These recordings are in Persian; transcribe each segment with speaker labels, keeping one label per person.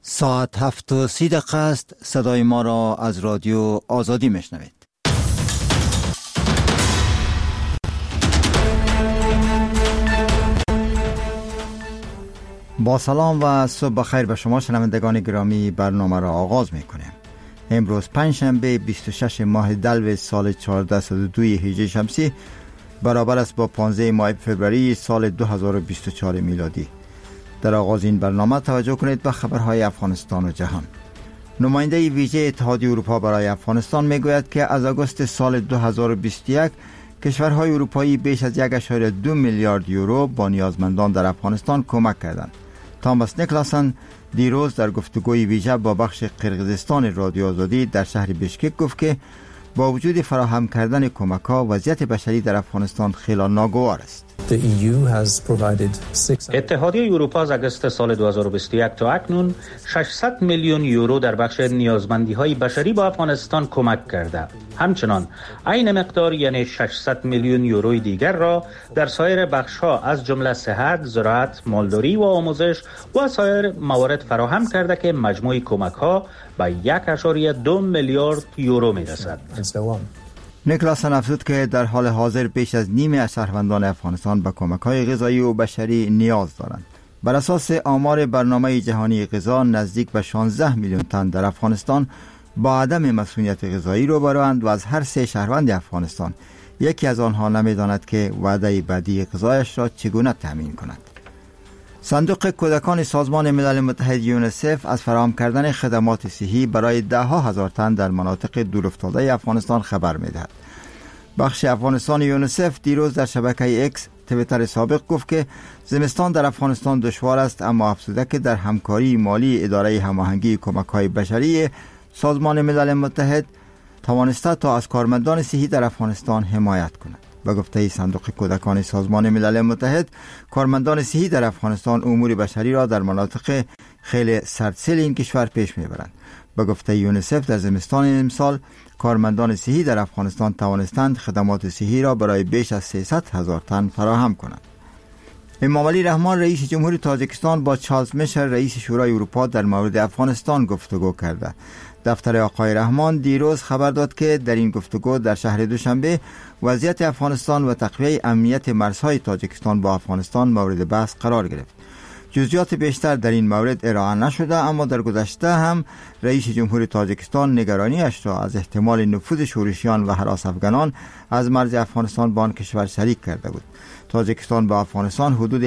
Speaker 1: ساعت 7:30 است. صدای ما را از رادیو آزادی میشنوید. با سلام و صبح بخیر به شما شنوندگان گرامی، برنامه را آغاز میکنیم. امروز پنجشنبه 26 ماه دلو سال 1402 هجری شمسی برابر است با 15 ماه فوریه سال 2024 میلادی. در آغاز این برنامه توجه کنید به خبرهای افغانستان و جهان. نماینده ویژه اتحادیه اروپا برای افغانستان میگوید که از آگوست سال 2021 کشورهای اروپایی بیش از 1.2 میلیارد یورو با نیازمندان در افغانستان کمک کردند. تاماس نیکلاسن دیروز در گفتگوی ویژه با بخش قرقیزستان رادیو آزادی در شهر بشکک گفت که با وجود فراهم کردن کمک‌ها وضعیت بشری در افغانستان خیلی ناگوار است.
Speaker 2: اتحادیه اروپا از آگوست سال 2021 تا اکنون 600 میلیون یورو در بخش نیازمندی‌های بشری با افغانستان کمک کرده. همچنان عین مقدار یعنی 600 میلیون یوروی دیگر را در سایر بخش‌ها از جمله صحت، زراعت، مالداری و آموزش و سایر موارد فراهم کرده که مجموع کمک‌ها به 1.2 میلیارد یورو می‌رسد.
Speaker 1: نیکلاسن افزود که در حال حاضر بیش از نیمه از شهروندان افغانستان به کمک‌های غذایی و بشری نیاز دارند. بر اساس آمار برنامه جهانی غذا نزدیک به 16 میلیون تن در افغانستان با عدم مسئولیت غذایی روبروند و از هر 3 شهروند افغانستان یکی از آنها نمی‌داند که وعده بعدی غذایش را چگونه تامین کند. صندوق کودکان سازمان ملل متحد یونیسف از فراهم کردن خدمات صحی برای ده‌ها هزار تن در مناطق دورافتاده افغانستان خبر می‌دهد. بخش افغانستان یونیسف دیروز در شبکه اکس توییتر سابق گفت که زمستان در افغانستان دشوار است، اما افزوده که در همکاری مالی اداره هماهنگی کمک‌های بشری سازمان ملل متحد توانسته تا از کارمندان صحی در افغانستان حمایت کند. به گفته صندوق کودکان سازمان ملل متحد، کارمندان صحی در افغانستان امور بشری را در مناطق خیلی سردسیل این کشور پیش میبرند. به گفته یونیسف در زمستان امسال کارمندان صحی در افغانستان توانستند خدمات صحی را برای بیش از 300,000 تن فراهم کنند. امامعلی رحمان رئیس جمهور تاجیکستان با چارلز میشل رئیس شورای اروپا در مورد افغانستان گفتگو کرده. دفتر آقای رحمان دیروز خبر داد که در این گفتگو در شهر دوشنبه وضعیت افغانستان و تقویت امنیت مرزهای تاجیکستان با افغانستان مورد بحث قرار گرفت. جزئیات بیشتر در این مورد ارائه نشده، اما در گذشته هم رئیس جمهور تاجیکستان نگرانیش را از احتمال نفوذ شورشیان و هراس افغانان از مرز افغانستان با آن کشور شریک کرده بود. تاجیکستان با افغانستان حدود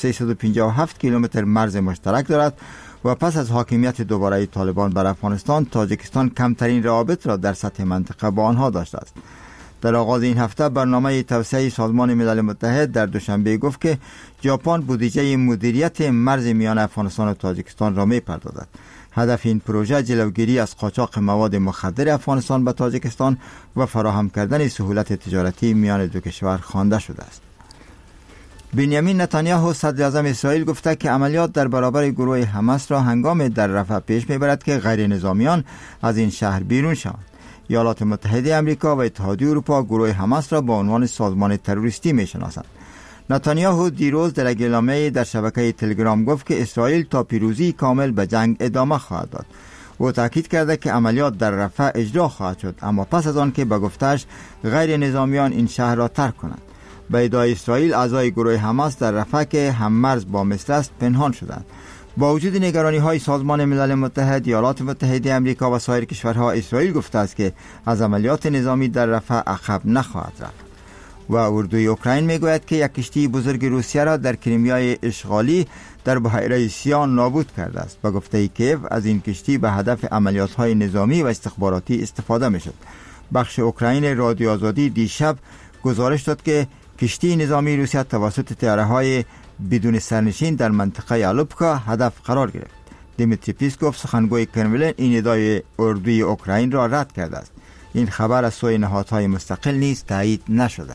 Speaker 1: 1357 کیلومتر مرز مشترک دارد و پس از حاکمیت دوباره طالبان بر افغانستان، تاجیکستان کمترین روابط را در سطح منطقه با آنها داشته است. در آغاز این هفته برنامه توسعه سازمان ملل متحد در دوشنبه گفت که ژاپن بودجه مدیریت مرز میان افغانستان و تاجیکستان را می‌پردازد. هدف این پروژه جلوگیری از قاچاق مواد مخدر افغانستان به تاجیکستان و فراهم کردن سهولت تجارتی میان دو کشور خوانده شده است. بنیامین نتانیاهو صدر اعظم اسرائیل گفته که عملیات در برابر گروه حماس را هنگام در رفح پیش میبرد که غیر نظامیان از این شهر بیرون شوند. ایالات متحده آمریکا و اتحادیه اروپا گروه حماس را با عنوان سازمان تروریستی میشناسند. نتانیاهو دیروز در اعلامیه در شبکه تلگرام گفت که اسرائیل تا پیروزی کامل به جنگ ادامه خواهد داد. او تاکید کرده که عملیات در رفح اجرا خواهد شد، اما پس از آن که به گفته‌اش غیر نظامیان این شهر را ترک کنند. به ادعای اسرائیل اعضای گروه حماس در رفح که هم مرز با مصر است پنهان شدند. با وجود نگرانی‌های سازمان ملل متحد، ایالات متحده آمریکا و سایر کشورها، اسرائیل گفته است که از عملیات نظامی در رفح عقب نخواهد رفت. و اردوی اوکراین میگوید که یک کشتی بزرگ روسیه را در کریمیای اشغالی در بحیره سیان نابود کرده است. با گفته کیف از این کشتی به هدف عملیات‌های نظامی و استخباراتی استفاده می‌شد. بخش اوکراین رادیو آزادی دیشب گزارش داد که کشتی نظامی روسیه توسط طیاره‌های بدون سرنشین در منطقه آلوپکا هدف قرار گرفت. دیمیتری پیسکوف سخنگوی کرملین این ادعای اردوی اوکراین را رد کرده است. این خبر از سوی نهادهای مستقل نیز تایید نشده.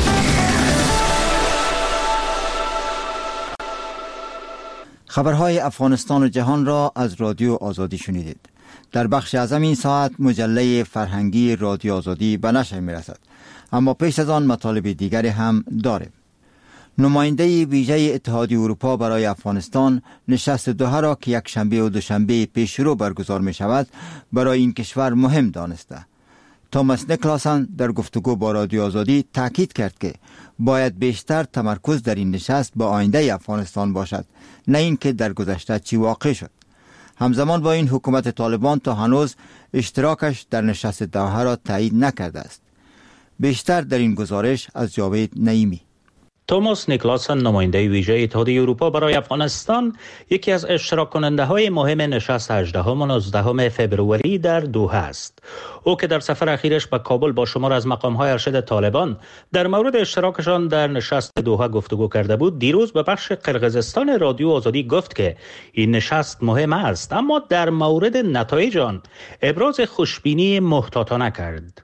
Speaker 1: خبرهای افغانستان و جهان را از رادیو آزادی شنیدید. در بخش اعظم این ساعت مجله فرهنگی رادیو آزادی به نشر می‌رسد، اما پیش از آن مطالب دیگری هم داریم. نماینده ویژه اتحادیه اروپا برای افغانستان نشست دوحه را که یک شنبه و دوشنبه پیش رو برگزار می شود برای این کشور مهم دانسته. توماس نیکلاسن در گفتگو با رادیو آزادی تاکید کرد که باید بیشتر تمرکز در این نشست با آینده افغانستان باشد، نه اینکه در گذشته چی واقع شد. همزمان با این حکومت طالبان تا هنوز اشتراکش در نشست دوحه را تایید نکرده است. بیشتر در این گزارش از جاوید نعیمی.
Speaker 2: توماس نیکلاسن نماینده ویژه اتحادیه اروپا برای افغانستان یکی از اشتراک کننده های مهم نشست 18 و 19 فبروری در دوحه است. او که در سفر اخیرش به کابل با شمار از مقام‌های ارشد طالبان در مورد اشتراکشان در نشست دوحه گفتگو کرده بود، دیروز به بخش قرقیزستان رادیو آزادی گفت که این نشست مهم است، اما در مورد نتایج آن ابراز خوشبینی محتاطانه کرد.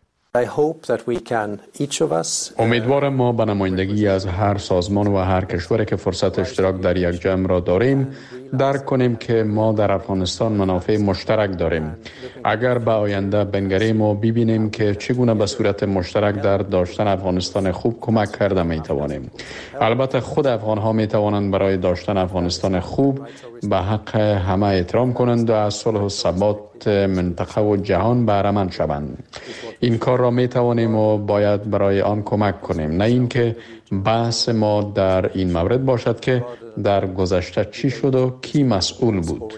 Speaker 3: امیدوارم ما به نمایندگی از هر سازمان و هر کشوری که فرصت اشتراک در یک جمع را داریم درک کنیم که ما در افغانستان منافع مشترک داریم. اگر به آینده بنگریم و ببینیم که چگونه به صورت مشترک در داشتن افغانستان خوب کمک کرده می توانیم. البته خود افغان ها می توانند برای داشتن افغانستان خوب به حق همه احترام کنند و از صلح و ثبات منطقه و جهان بهره مند شوند. این کار را می توانیم و باید برای آن کمک کنیم، نه اینکه بحث ما در این مورد باشد که در گذشته چی شد و کی مسئول بود.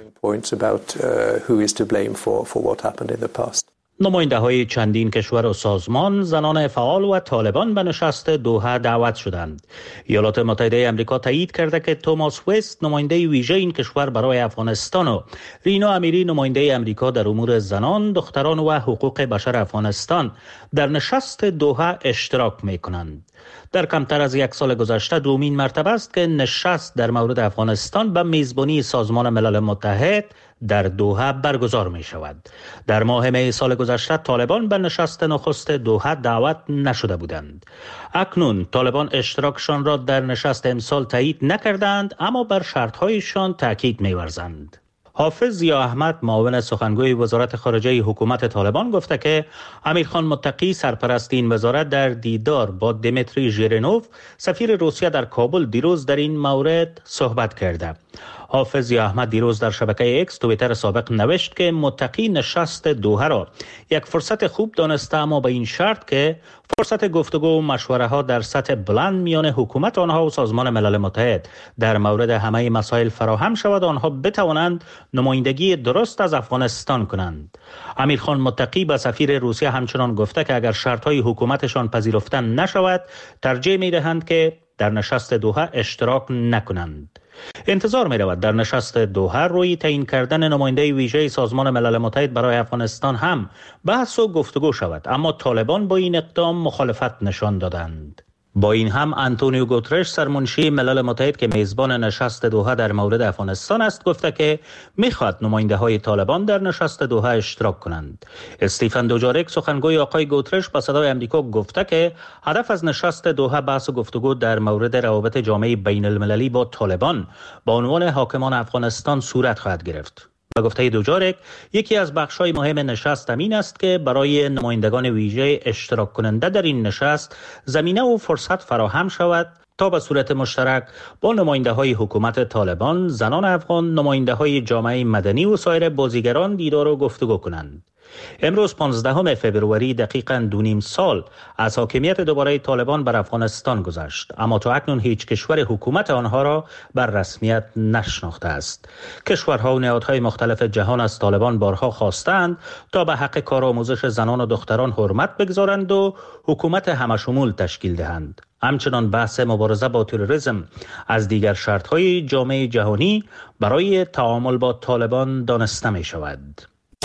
Speaker 2: نماینده های چندین کشور و سازمان، زنان فعال و طالبان به نشست دوحه دعوت شدند. ایالات متحده آمریکا تایید کرده که توماس وست، نماینده ویژه این کشور برای افغانستان، و رینا امیری، نماینده آمریکا در امور زنان، دختران و حقوق بشر افغانستان در نشست دوحه اشتراک می کنند. در کمتر از یک سال گذشته دومین مرتبه است که نشست در مورد افغانستان به میزبانی سازمان ملل متحد در دوحه برگزار می شود. در ماه می سال گذشته طالبان به نشست نخست دوحه دعوت نشده بودند. اکنون طالبان اشتراکشان را در نشست امسال تایید نکردند، اما بر شرطهایشان تاکید می ورزند. حافظ ضیا احمد، معاون سخنگوی وزارت خارجه حکومت طالبان، گفته که امیرخان متقی، سرپرست این وزارت، در دیدار با دمیتری ژیرینوف، سفیر روسیه در کابل، دیروز در این مورد صحبت کرده. حافظ ضیا احمد دیروز در شبکه اکس توییتر سابق نوشت که متقی نشست دوحه را یک فرصت خوب دانسته، اما به این شرط که فرصت گفتگو و مشوره ها در سطح بلند میان حکومت آنها و سازمان ملل متحد در مورد همه مسائل فراهم شود و آنها بتوانند نمایندگی درست از افغانستان کنند. امیرخان متقی به سفیر روسیه همچنان گفته که اگر شرطهای حکومتشان پذیرفته نشود، ترجیح میدهند که در نشست دوحه اشتراک نکنند. انتظار می رود در نشست دوحه روی تعیین کردن نماینده ویژه سازمان ملل متحد برای افغانستان هم بحث و گفتگو شود، اما طالبان با این اقدام مخالفت نشان دادند. با این هم آنتونیو گوترش، سرمنشی ملل متحد که میزبان نشست دوحه در مورد افغانستان است، گفته که میخواد نماینده های طالبان در نشست دوحه اشتراک کنند. استیفن دوجارک، سخنگوی آقای گوترش، با صدای آمریکا گفته که هدف از نشست دوحه بحث و گفتگو در مورد روابط جامعه بین المللی با طالبان با عنوان حاکمان افغانستان صورت خواهد گرفت. به گفته دوجارک، یکی از بخش‌های مهم نشست این است که برای نمایندگان ویژه اشتراک کننده در این نشست زمینه و فرصت فراهم شود تا به صورت مشترک با نماینده‌های حکومت طالبان، زنان افغان، نماینده‌های جامعه مدنی و سایر بازیگران دیدار و گفتگو کنند. امروز 15 فبروری دقیقاً 2.5 سال از حاکمیت دوباره طالبان بر افغانستان گذشت، اما تا اکنون هیچ کشور حکومت آنها را بر رسمیت نشناخته است. کشورها و نهادهای مختلف جهان از طالبان بارها خواستند تا به حق کارآموزش زنان و دختران حرمت بگذارند و حکومت همشمول تشکیل دهند. همچنان بحث مبارزه با تروریسم از دیگر شرطهای جامعه جهانی برای تعامل با طالبان دانسته می شود.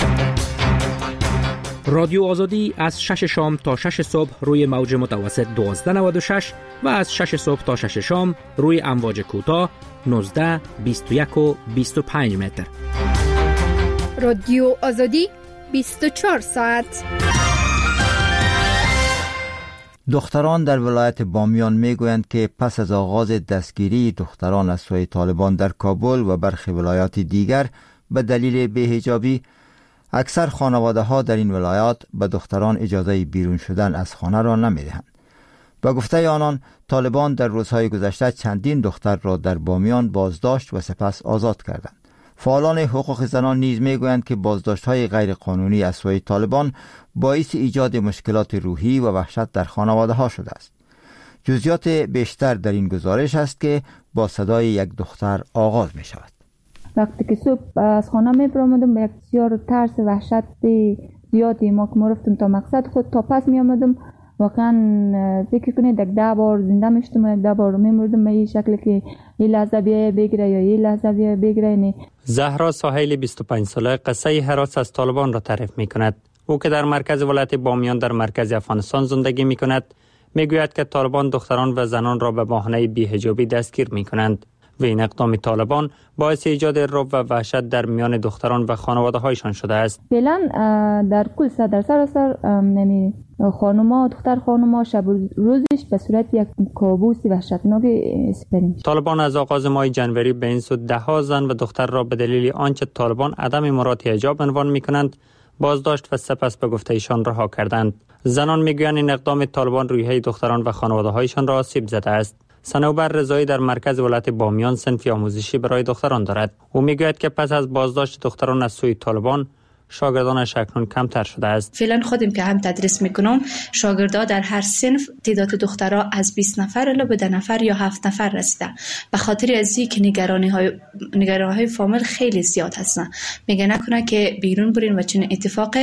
Speaker 4: رادیو آزادی از 6 شام تا 6 صبح روی موج متوسط 1296 و از 6 صبح تا 6 شام روی امواج کوتاه 19، 21 و 25 متر.
Speaker 5: رادیو آزادی 24 ساعت.
Speaker 1: دختران در ولایت بامیان میگویند که پس از آغاز دستگیری دختران از سوی طالبان در کابل و برخی ولایات دیگر به دلیل بی‌حجابی، اکثر خانواده ها در این ولایات به دختران اجازه بیرون شدن از خانه را نمی دهند. با گفته آنان طالبان در روزهای گذشته چندین دختر را در بامیان بازداشت و سپس آزاد کردند. فعالان حقوق زنان نیز میگویند که بازداشت‌های غیرقانونی از سوی طالبان باعث ایجاد مشکلات روحی و وحشت در خانواده‌ها شده است. جزئیات بیشتر در این گزارش است که با صدای یک دختر آغاز می شود.
Speaker 6: وقتی که صبح از خانه می برآمدم به یک بسیار ترس و وحشت زیادی ما که رفتم تا مقصد خود تا پس می آمدم واقعا فکر کنید 10 بار زنده میشتم و 10 بار می مردم به این شکل که این لحظه بیای بگیره یا این لحظه بیای بگیره. نه.
Speaker 7: زهرا ساحلی 25 ساله قصه هراس از طالبان را تعریف می کند. او که در مرکز ولایت بامیان در مرکز افغانستان زندگی می کند میگوید که طالبان دختران و زنان را به بهانه بی‌حجابی دستگیر می‌کنند و این اقدام طالبان باعث ایجاد رعب و وحشت در میان دختران و خانواده‌هایشان شده است.
Speaker 6: فعلا در کل در سراسر یعنی خانم‌ها دختر خانم‌ها شب روزش به صورت یک کابوس وحشتناک سپری.
Speaker 7: طالبان از آغاز ماه جنوری به این سو 10 زن و دختر را به دلیل آنچه طالبان عدم مراعات حجاب عنوان می‌کنند بازداشت و سپس به گفته ایشان رها کردند. زنان میگویند این اقدام طالبان روحیه دختران و خانواده‌هایشان را آسیب زده است. صنوبر رضایی در مرکز ولایت بامیان صنفی آموزشی برای دختران دارد. او میگوید که پس از بازداشت دختران از سوی طالبان شاگردانش اکنون کمتر شده است.
Speaker 8: فعلا خودم که هم تدریس میکنم شاگردا در هر صنف تعداد دخترها از 20 نفر الی به 10 نفر یا 7 نفر رسیده. به خاطر از اینکه نگرانی‌های فامیل خیلی زیاد هستن. میگه نکنه که بیرون برین و چنین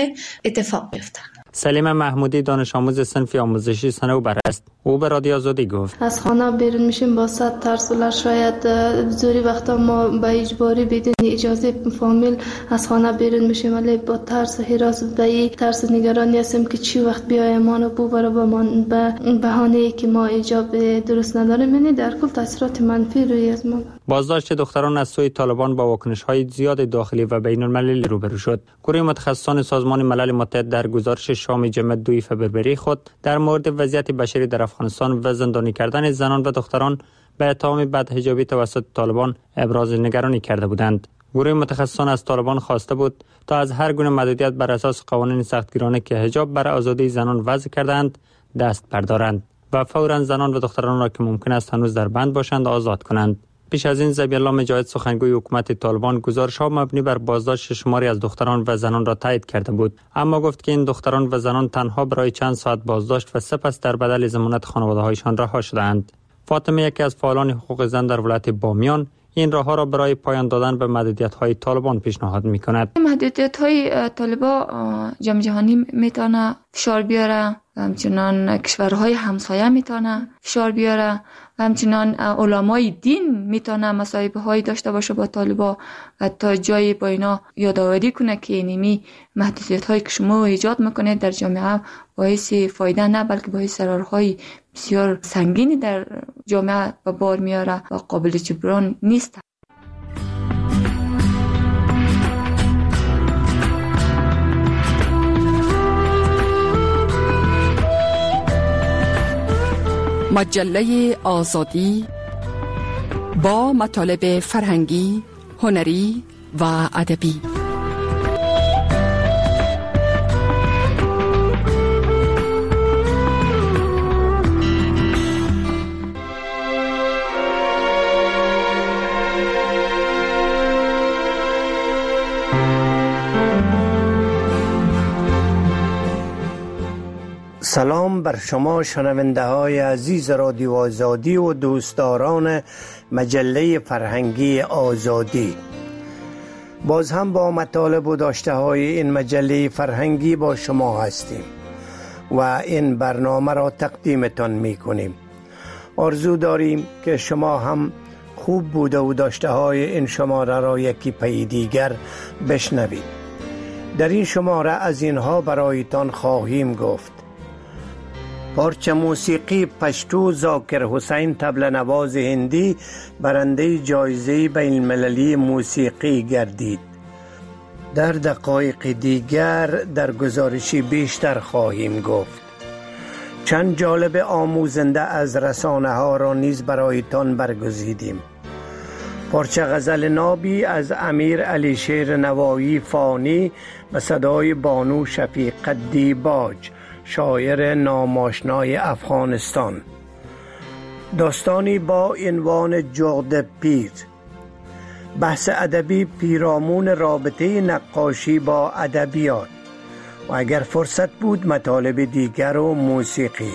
Speaker 8: اتفاق بیفته.
Speaker 7: سلیم محمودی دانش آموز صنفی آموزشی صنوبر است. او به رادیو آزادی گفت
Speaker 9: از خانه بیرون میشیم با صد ترس و شاید زوری وقتا ما به اجباری بدون اجازه فامیل از خانه بیرون میشیم ولی با ترس و هراس و به ترس نگرانی هستیم که چی وقت بیای ما رو ببره به بهانه‌ای که ما حجاب درست نداریم. یعنی در کل تاثیرات منفی روی از ما.
Speaker 7: بازداشت دختران از سوی طالبان با واکنش‌های زیاد داخلی و بین‌المللی روبرو شد. گروه متخصصان سازمان ملل متحد در گزارش شام جمعه 2 فوریه خود در مورد وضعیت بشری در افغانستان و زندانی کردن زنان و دختران به اتهام بدحجابی توسط طالبان ابراز نگرانی کرده بودند. گروه متخصصان از طالبان خواسته بود تا از هر گونه محدودیت بر اساس قوانین سختگیرانه که حجاب برای آزادی زنان وضع کردند دست بردارند و فوراً زنان و دختران را که ممکن است هنوز در بند باشند آزاد کنند. پیش از این ذبیح الله مجاهد سخنگوی حکومت طالبان گزارش‌ها مبنی بر بازداشت شماری از دختران و زنان را تایید کرده بود، اما گفت که این دختران و زنان تنها برای چند ساعت بازداشت و سپس در بدل ضمانت خانواده‌هایشان رها شدند. فاطمه یکی از فعالان حقوق زن در ولایت بامیان این راه‌ها را برای پایان دادن به محدودیت‌های طالبان پیشنهاد می‌کند.
Speaker 6: محدودیت‌های طالبان جام جهانی میتونه فشار بیاره، همچنان کشورهای همسایه میتونه فشار بیاره و همچنان علمای دین میتونه مصاحبه‌هایی داشته باشه با طالبان و تا جایی با اینا یادآوری کنه که اینمی محدودیت‌هایی که شما ایجاد میکنید در جامعه باعث فایده نه بلکه باعث ضررهای بسیار سنگینی در جامعه به بار میاره و قابل جبران نیست.
Speaker 10: مجله آزادی با مطالب فرهنگی، هنری و ادبی.
Speaker 11: سلام بر شما شنونده های عزیز رادیو آزادی و دوستداران مجله فرهنگی آزادی. باز هم با مطالب و داشته های این مجله فرهنگی با شما هستیم و این برنامه را تقدیمتان می کنیم. آرزو داریم که شما هم خوب بوده و داشته های این شماره را یکی پی دیگر بشنوید. در این شماره از اینها برایتان خواهیم گفت: پارچه موسیقی پشتو ذاکر حسین طبل نواز هندی برنده جایزه بین المللی موسیقی گردید. در دقایق دیگر در گزارشی بیشتر خواهیم گفت. چند جالب آموزنده از رسانه ها را نیز برایتان برگزیدیم. پارچه غزل نابی از امیر علی شیر نوایی فانی و صدای بانو شفیق دیباج شاعر ناماشنای افغانستان. داستانی با عنوان جغد پیر. بحث ادبی پیرامون رابطه نقاشی با ادبیات و اگر فرصت بود مطالب دیگر و موسیقی.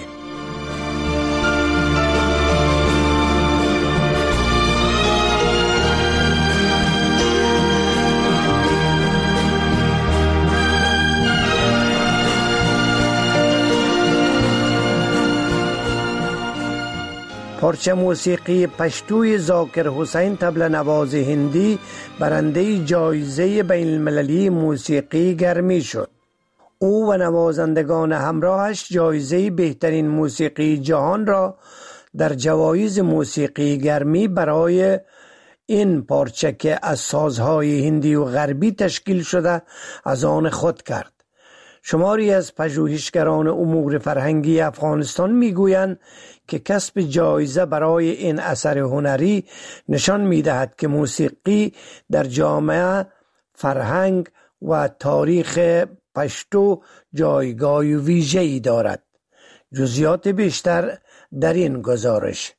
Speaker 11: پارچه موسیقی پشتوی ذاکر حسین طبل نواز هندی برنده جایزه بین المللی موسیقی گرمی شد. او و نوازندگان همراهش جایزه بهترین موسیقی جهان را در جوایز موسیقی گرمی برای این پارچه که از سازهای هندی و غربی تشکیل شده از آن خود کرد. شماری از پژوهشگران امور فرهنگی افغانستان میگویند که کسب جایزه برای این اثر هنری نشان می‌دهد که موسیقی در جامعه، فرهنگ و تاریخ پشتو جایگاه ویژه‌ای دارد. جزئیات بیشتر در این گزارش.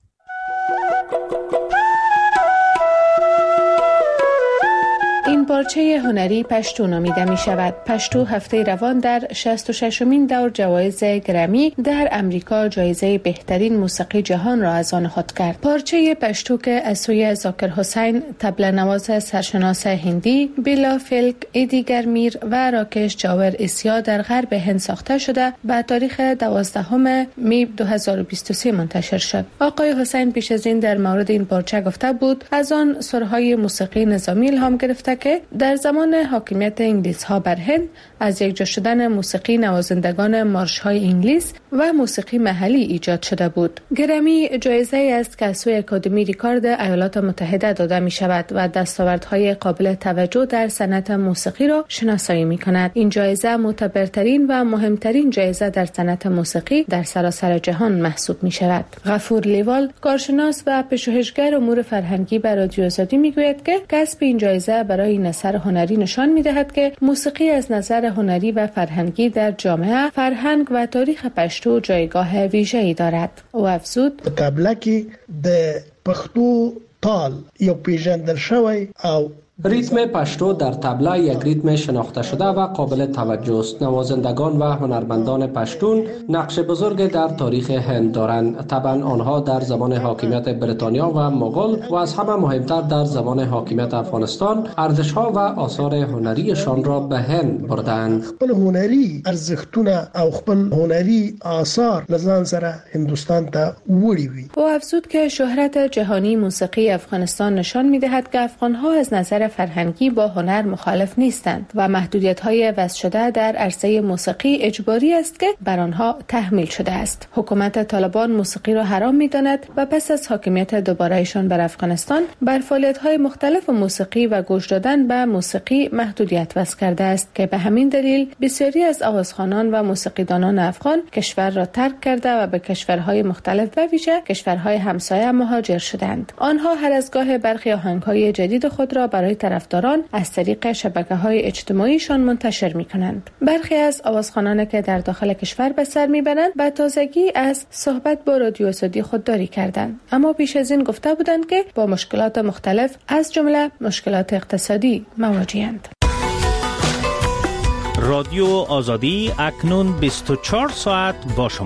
Speaker 12: این پارچه هنری پشتو نامیده می شود. پشتو هفته روان در 66مین دور جوایز گرمی در امریکا جایزه بهترین موسیقی جهان را از آن خود کرد. پارچه پشتو که از سوی ذاکر حسین طبل نواز سرشناس هندی، بیلا فلک، ایدی گرمیر و راکش جاور اسیا در غرب هند ساخته شده به تاریخ 12 می 2023 منتشر شد. آقای حسین پیش از این در مورد این پارچه گفته بود از آن سرهای موسیقی نظامی الهام گرفته که در زمان حاکمیت انگلیس ها بر هند از یکجا شدن موسیقی نوازندگان مارش های انگلیس و موسیقی محلی ایجاد شده بود. گرمی جایزه است که از سوی اکادمی ریکارد ایالات متحده داده می شود و دستاوردهای قابل توجه در صنعت موسیقی را شناسایی می کند. این جایزه معتبرترین و مهمترین جایزه در صنعت موسیقی در سراسر جهان محسوب می شود. غفور لیوال، کارشناس و پژوهشگر امور فرهنگی به رادیو آزادی می گوید که کسب این جایزه برای این اثر هنری نشان می دهد که موسیقی از نظر هنری و فرهنگی در جامعه، فرهنگ و تاریخ پشتو جایگاه ویژه‌ای دارد. او افزود:
Speaker 13: طبله کې د پښتو تال یو پیژندل شوی او
Speaker 14: ریتم پشتو در طبله یک ریتم شناخته شده و قابل توجه است. نوازندگان و هنرمندان پشتون نقش بزرگ در تاریخ هند دارند. طبعا آنها در زمان حاکمیت بریتانیا و مغول و از همه مهمتر در زمان حاکمیت افغانستان ارزش‌ها و آثار هنریشان را به هند بردند.
Speaker 13: خپل هنری ارزښتونه او خپل هنری آثار لزان سره هندوستان ته وړي وي.
Speaker 12: او افزود که شهرت جهانی موسیقی افغانستان نشان می‌دهد که افغان‌ها از نظر فرهنگی با هنر مخالف نیستند و محدودیت‌های وضع شده در عرصه موسیقی اجباری است که بر آنها تحمیل شده است. حکومت طالبان موسیقی را حرام می‌داند و پس از حاکمیت دوباره‌ایشان بر افغانستان بر فعالیت‌های مختلف موسیقی و گوش دادن به موسیقی محدودیت وضع کرده است که به همین دلیل بسیاری از آوازخوانان و موسیقیدانان افغان کشور را ترک کرده و به کشورهای مختلف و ویژه کشورهای همسایه مهاجر شدند. آنها هر از گاه برخی آهنگ‌های جدید خود را برای طرفداران از طریق شبکه‌های اجتماعیشان منتشر می‌کنند. برخی از آوازخوانان که در داخل کشور به سر می‌برند به تازگی از صحبت با رادیو آزادی خودداری کردند، اما پیش از این گفته بودند که با مشکلات مختلف از جمله مشکلات اقتصادی مواجه‌اند.
Speaker 2: رادیو آزادی اکنون 24 ساعت با شما.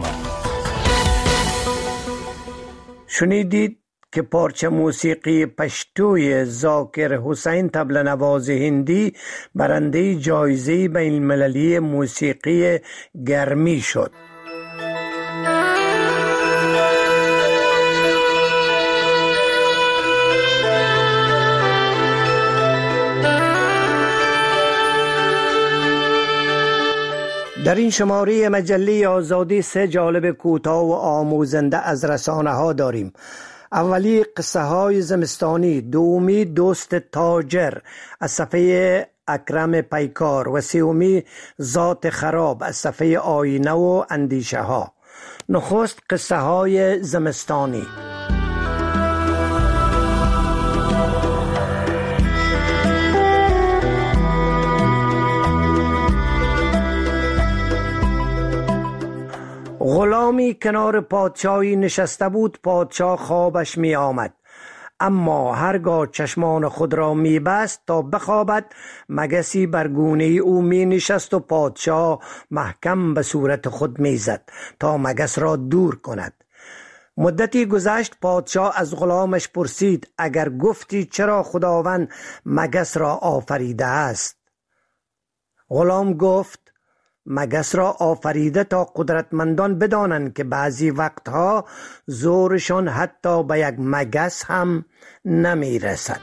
Speaker 11: شنیدید که پارچه موسیقی پشتوی ذاکر حسین طبل نواز هندی برنده جایزه بین المللی موسیقی گرمی شد. در این شماره مجله آزادی 3 جالب کوتاه و آموزنده از رسانه ها داریم. اولی قصه های زمستانی، دومی دوست تاجر از صفحه اکرم پیکار و سومی ذات خراب از صفحه آینه و اندیشه ها. نخست قصه های زمستانی. غلامی کنار پادشاهی نشسته بود. پادشاه خوابش می آمد، اما هرگاه چشمان خود را می بست تا بخوابد، مگسی بر گونه او می نشست و پادشاه محکم به صورت خود می زد تا مگس را دور کند. مدتی گذشت. پادشاه از غلامش پرسید: اگر گفتی چرا خداوند مگس را آفریده است؟ غلام گفت: مگس را آفریده تا قدرتمندان بدانند که بعضی وقتها زورشان حتی به یک مگس هم نمی رسد.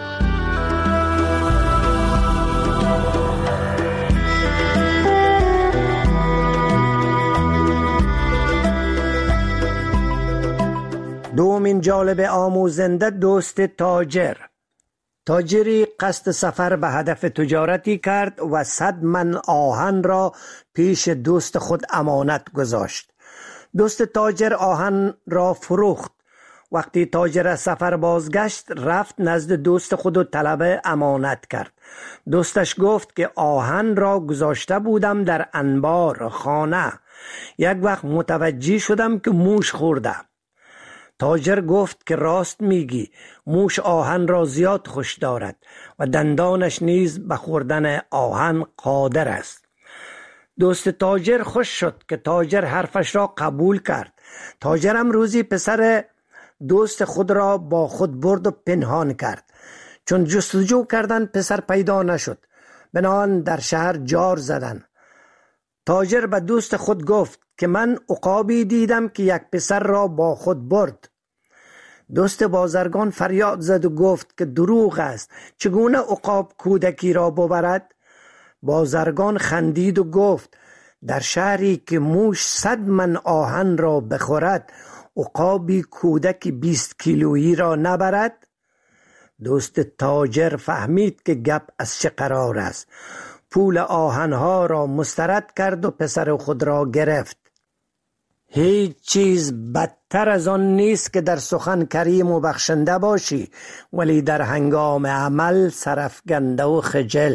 Speaker 11: دومین جالب آموزنده دوست تاجر. تاجری قصد سفر به هدف تجارتی کرد و 100 من آهن را پیش دوست خود امانت گذاشت. دوست تاجر آهن را فروخت. وقتی تاجر از سفر بازگشت، رفت نزد دوست خود و طلب امانت کرد. دوستش گفت که آهن را گذاشته بودم در انبار خانه. یک وقت متوجه شدم که موش خورده. تاجر گفت که راست میگی، موش آهن را زیاد خوش دارد و دندانش نیز به خوردن آهن قادر است. دوست تاجر خوش شد که تاجر حرفش را قبول کرد. تاجرم روزی پسر دوست خود را با خود برد و پنهان کرد. چون جستجو کردن پسر پیدا نشد، بنابراین در شهر جار زدن. تاجر به دوست خود گفت که من عقابی دیدم که یک پسر را با خود برد. دوست بازرگان فریاد زد و گفت که دروغ است، چگونه عقاب کودکی را ببرد؟ بازرگان خندید و گفت: در شهری که موش 100 من آهن را بخورد، عقابی کودکی 20 کیلویی را نبرد؟ دوست تاجر فهمید که گپ از چه قرار است. پول آهنها را مسترد کرد و پسر خود را گرفت. هیچ چیز بدتر از آن نیست که در سخن کریم و بخشنده باشی، ولی در هنگام عمل سرفگنده و خجل.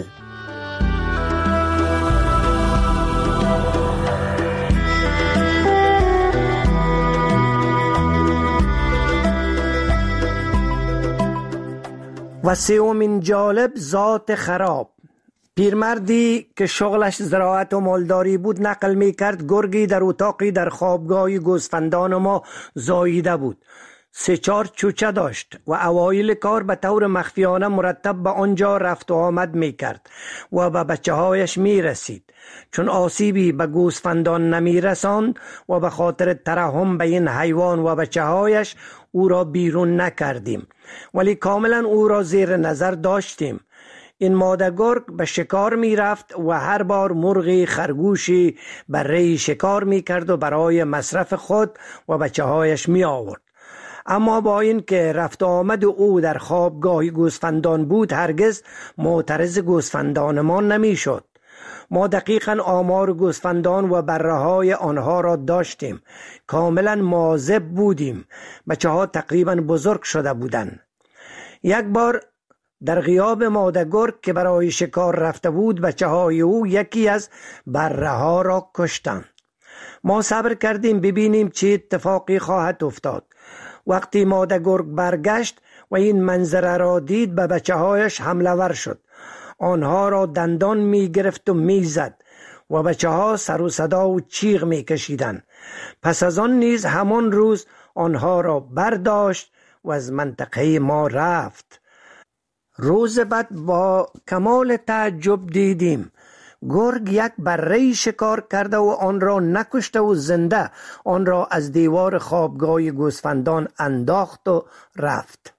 Speaker 11: و سومین جالب، ذات خراب. پیرمردی که شغلش زراعت و مالداری بود نقل می کرد گرگی در اتاقی در خوابگاه گوسفندان ما زاییده بود. 3-4 چوچه داشت و اوایل کار به طور مخفیانه مرتب به آنجا رفت و آمد می کرد و به بچه هایش می رسید. چون آسیبی به گوسفندان نمی رساند و به خاطر ترحم به این حیوان و بچه هایش او را بیرون نکردیم، ولی کاملا او را زیر نظر داشتیم. این ماده گرگ به شکار می رفت و هر بار مرغی خرگوشی بره شکار می کرد و برای مصرف خود و بچه هایش می آورد. اما با این که رفت آمد او در خوابگاه گوسفندان بود، هرگز معترض گوسفندان ما نمی شد. ما دقیقاً آمار گوسفندان و بره های آنها را داشتیم. کاملا مواظب بودیم. بچه ها تقریبا بزرگ شده بودند. یک بار در غیاب ماده گرگ که برای شکار رفته بود، بچه های او یکی از بره ها را کشتند. ما صبر کردیم ببینیم چه اتفاقی خواهد افتاد. وقتی ماده گرگ برگشت و این منظره را دید، به بچه هایش حمله ور شد. آنها را دندان می گرفت و می زد و بچه ها سر و صدا و چیغ می کشیدند. پس از آن نیز همان روز آنها را برداشت و از منطقه ما رفت. روز بعد با کمال تعجب دیدیم گرگ یک بره شکار کرده و آن را نکشته و زنده آن را از دیوار خوابگاه گوسفندان انداخت و رفت.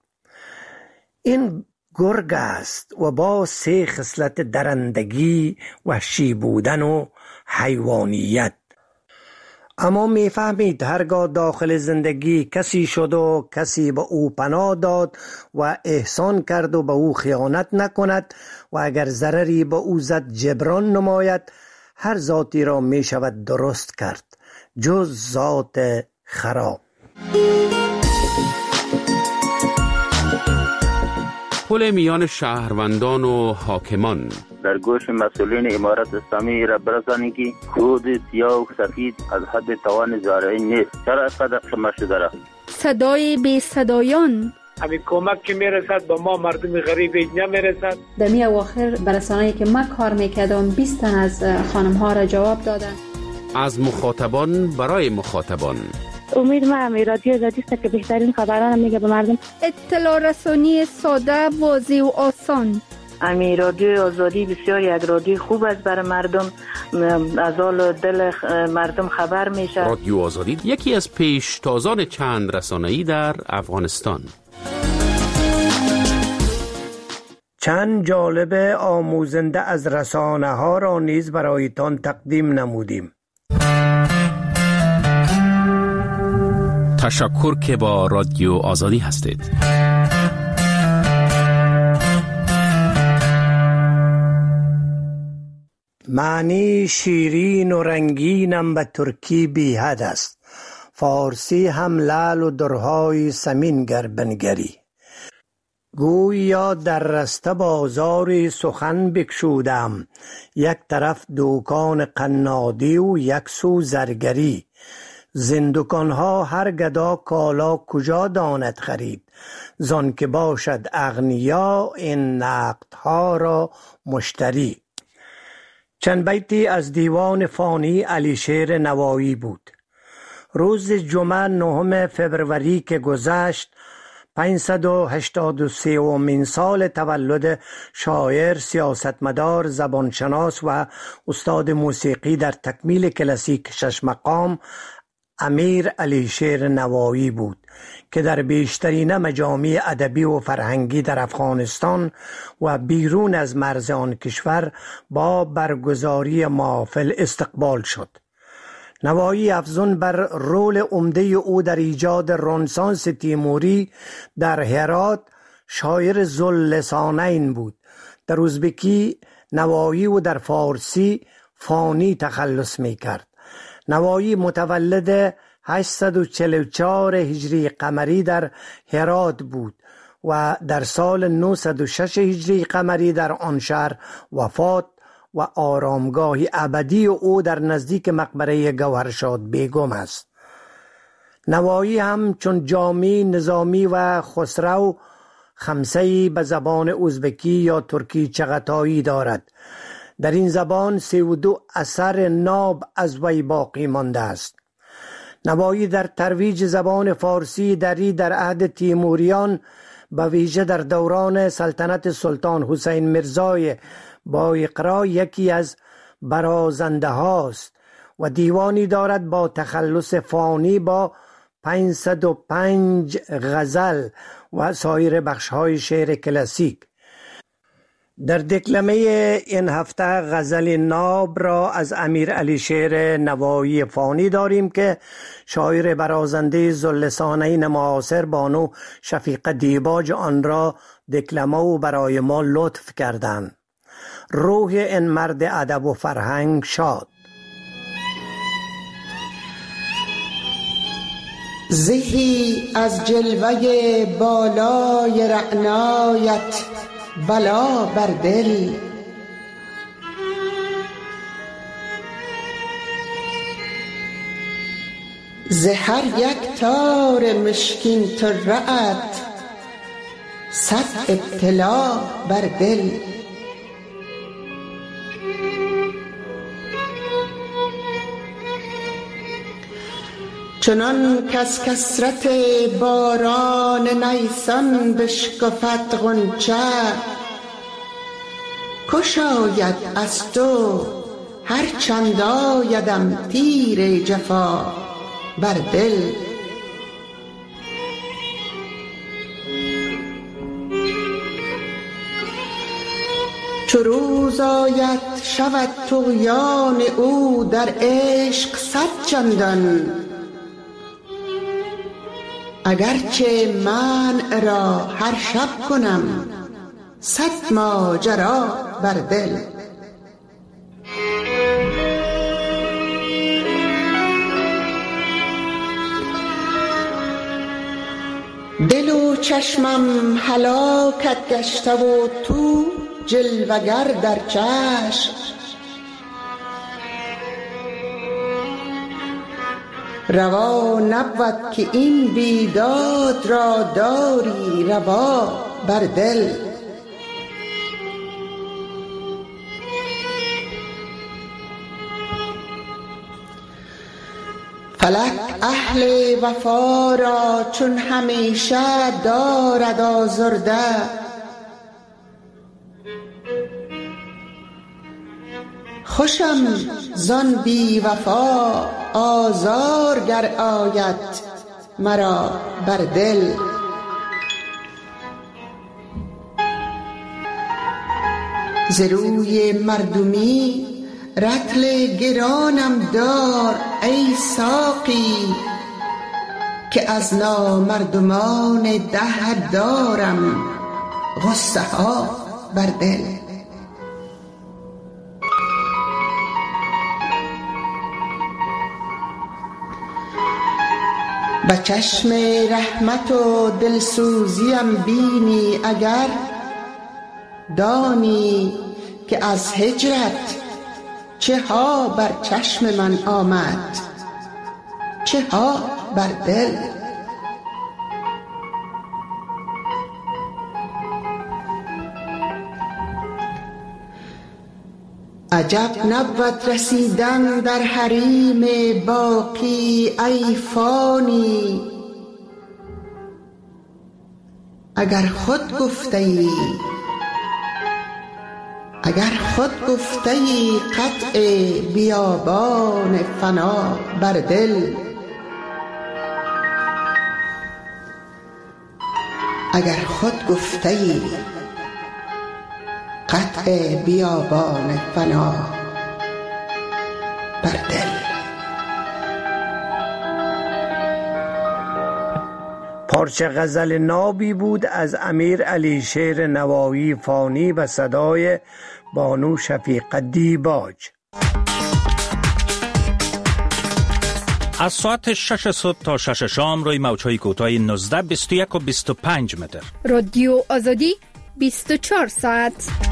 Speaker 11: این گرگ است و با 3 خصلت درندگی، وحشی بودن و حیوانیت. اما میفهمید هرگاه داخل زندگی کسی شد و کسی به او پناه داد و احسان کرد و به او خیانت نکند و اگر ضرری به او زد جبران نماید، هر ذاتی را می شود درست کرد جز ذات خراب.
Speaker 15: پل میان شهروندان و حاکمان.
Speaker 16: در گوش مسئولین امارت اسلامی را برسانی که خود سیاه و سفید از حد توان زارعی نیست. چرا اینقدر شما شده را؟
Speaker 5: صدای بی صدایان.
Speaker 17: همین کمک که میرسد با ما مردم غریب نمیرسد.
Speaker 18: در می اواخر برسانه‌ای که من کار میکردم 20 تن از خانم ها را جواب دادن.
Speaker 15: از مخاطبان برای مخاطبان.
Speaker 19: امید ما رادیو آزادی است که بهترین خبران میگه به مردم.
Speaker 5: اطلاع رسانی ساده، واضح و آسان.
Speaker 20: امی رادیو آزادی بسیار یک رادیو خوب است برای مردم، از حال دل مردم خبر میشه.
Speaker 15: رادیو آزادی یکی از پیشتازان چند رسانه‌ای در افغانستان.
Speaker 11: چند جالب آموزنده از رسانه ها را نیز برایتان تقدیم نمودیم.
Speaker 15: تشکر که با رادیو آزادی هستید.
Speaker 11: معنی شیرین و رنگینم به ترکی بی حد است، فارسی هم لعل و درهای سمین گر بنگری. گویا در رسته بازاری سخن بکشودم، یک طرف دوکان قنادی و یک سو زرگری. زندگانها هر گدا کالا کجا داند خرید، زان که باشد اغنیا این نقدها را مشتری. چند بیتی از دیوان فانی علیشیر نوایی بود. روز جمعه 9 فبروری که گذشت 583 سال تولد شاعر، سیاستمدار، زبانشناس و استاد موسیقی در تکمیل کلاسیک 6 مقام امیر علیشیر نوایی بود که در بیشترین مجامع ادبی و فرهنگی در افغانستان و بیرون از مرز آن کشور با برگزاری محافل استقبال شد. نوایی افزون بر رول عمده او در ایجاد رنسانس تیموری در هرات شاعر ذواللسانین بود. در ازبکی نوایی و در فارسی فانی تخلص می کرد. نوایی متولد 844 هجری قمری در هرات بود و در سال 906 هجری قمری در آن شهر وفات و آرامگاه ابدی او در نزدیک مقبره گوهرشاد بیگم است. نوایی هم چون جامی، نظامی و خسرو خمسه‌ای به زبان ازبکی یا ترکی چغتایی دارد. در این زبان 32 اثر ناب از وی باقی مانده است. نوایی در ترویج زبان فارسی در عهد تیموریان به ویژه در دوران سلطنت سلطان حسین میرزای با اقرا یکی از برازنده هاست و دیوانی دارد با تخلص فانی با 505 غزل و سایر بخش‌های شعر کلاسیک. در دکلمه این هفته غزل ناب را از امیر علیشیر نوایی فانی داریم که شاعر برازنده ذواللسانین معاصر بانو شفیقه دیباج آن را دکلمه و برای ما لطف کردند. روح این مرد ادب و فرهنگ شاد.
Speaker 21: زهی از جلوه بالای رعنایت بلا بر دل، ز هر یک تار مشکین طره‌ات 100 ابتلا بر دل. چنان کز کثرت باران نیسان بشکفد غنچه، کش آید از تو هر چند آیدم تیر جفا بر دل. چو روز آید شود طغیان او در عشق 100 چندان، اگرچه منع را هر شب کنم 100 ماجرا بر دل. دل و چشمم هلاکت گشته و تو جلوگر در چشم. روا نبود که این بیداد را داری روا بر دل. فلک اهل وفا را چون همیشه دارد آزرده. خوشم زان بی وفا آزار گر آید مرا بر دل. ز روی مردمی رطل گرانم دار ای ساقی، که از نامردمان ده دارم غصه ها بر دل. به چشم رحمت و دلسوزیم بینی اگر، دانی که از هجرت چه ها بر چشم من آمد چه ها بر دل. عجب نبود رسیدن در حریم باقی ای فانی، اگر خود گفته ای قطع بیابان فنا بر دل. اگر خود گفته ای قطع بیابان فنا بر دل.
Speaker 11: پارچه غزل نابی بود از امیر علی شیر نوایی فانی و صدای بانو شفیقه دیباج.
Speaker 2: از ساعت 6 صبح تا 6 شام روی موج‌های کوتاه 19، 21 و 25 متر.
Speaker 5: رادیو آزادی 24 ساعت.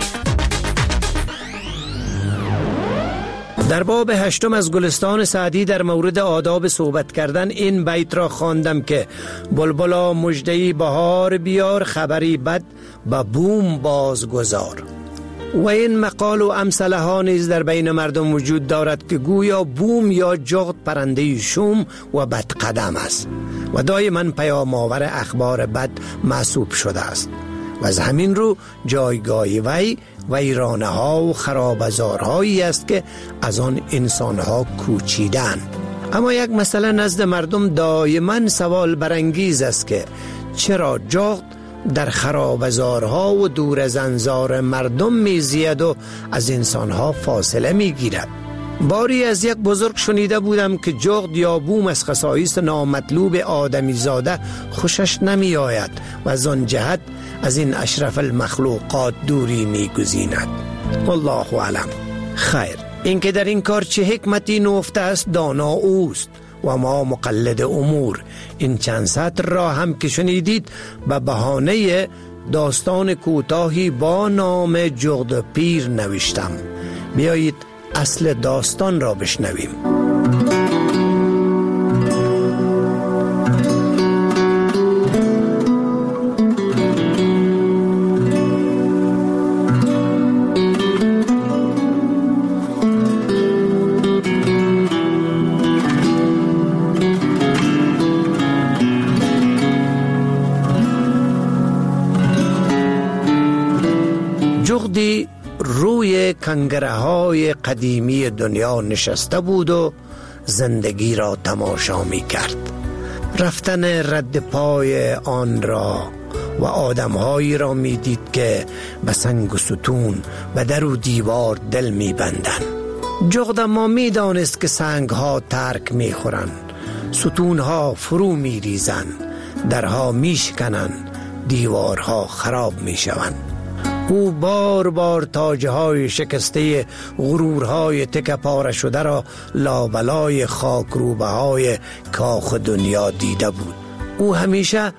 Speaker 11: در باب 8 از گلستان سعدی در مورد آداب صحبت کردن این بیت را خواندم که بلبلا مژده‌ای بهار بیار، خبری بد به بوم بازگذار. و این مقال و امثله ها نیز در بین مردم وجود دارد که گویا بوم یا جغد پرنده شوم و بدقدم است و دائما پیام آور اخبار بد محسوب شده است و از همین رو جایگاه ویرانه ها و خرابزارهایی است که از آن انسان ها کوچیدند. اما یک مسئله نزد مردم دائما سوال برانگیز است که چرا جغد در خرابزارها و دور از انظار مردم میزید و از انسانها فاصله میگیرد. باری از یک بزرگ شنیده بودم که جغد یا بوم از خصایص نامطلوب آدمی زاده خوشش نمی آید و از آن جهت از این اشرف المخلوقات دوری می گزیند. والله اعلم. خیر، اینکه در این کار چه حکمتی نهفته است دانا اوست و ما مقلد امور. این چند سطر را هم که شنیدید به بهانه داستان کوتاهی با نام جغد پیر نوشتم. بیایید اصل داستان را بشنویم. جغدی روی کنگره های قدیمی دنیا نشسته بود و زندگی را تماشا می کرد. رفتن رد پای آن را و آدمهایی را می دید که به سنگ و ستون و در و دیوار دل می بندن. جغد اما می دانست که سنگ ها ترک می خورن، ستون ها فرو می ریزن، درها می شکنن، دیوارها خراب می شون. او بار بار تاجه های شکسته غرورهای تکه پاره شده را لابلای خاک روبه های کاخ دنیا دیده بود. او همیشه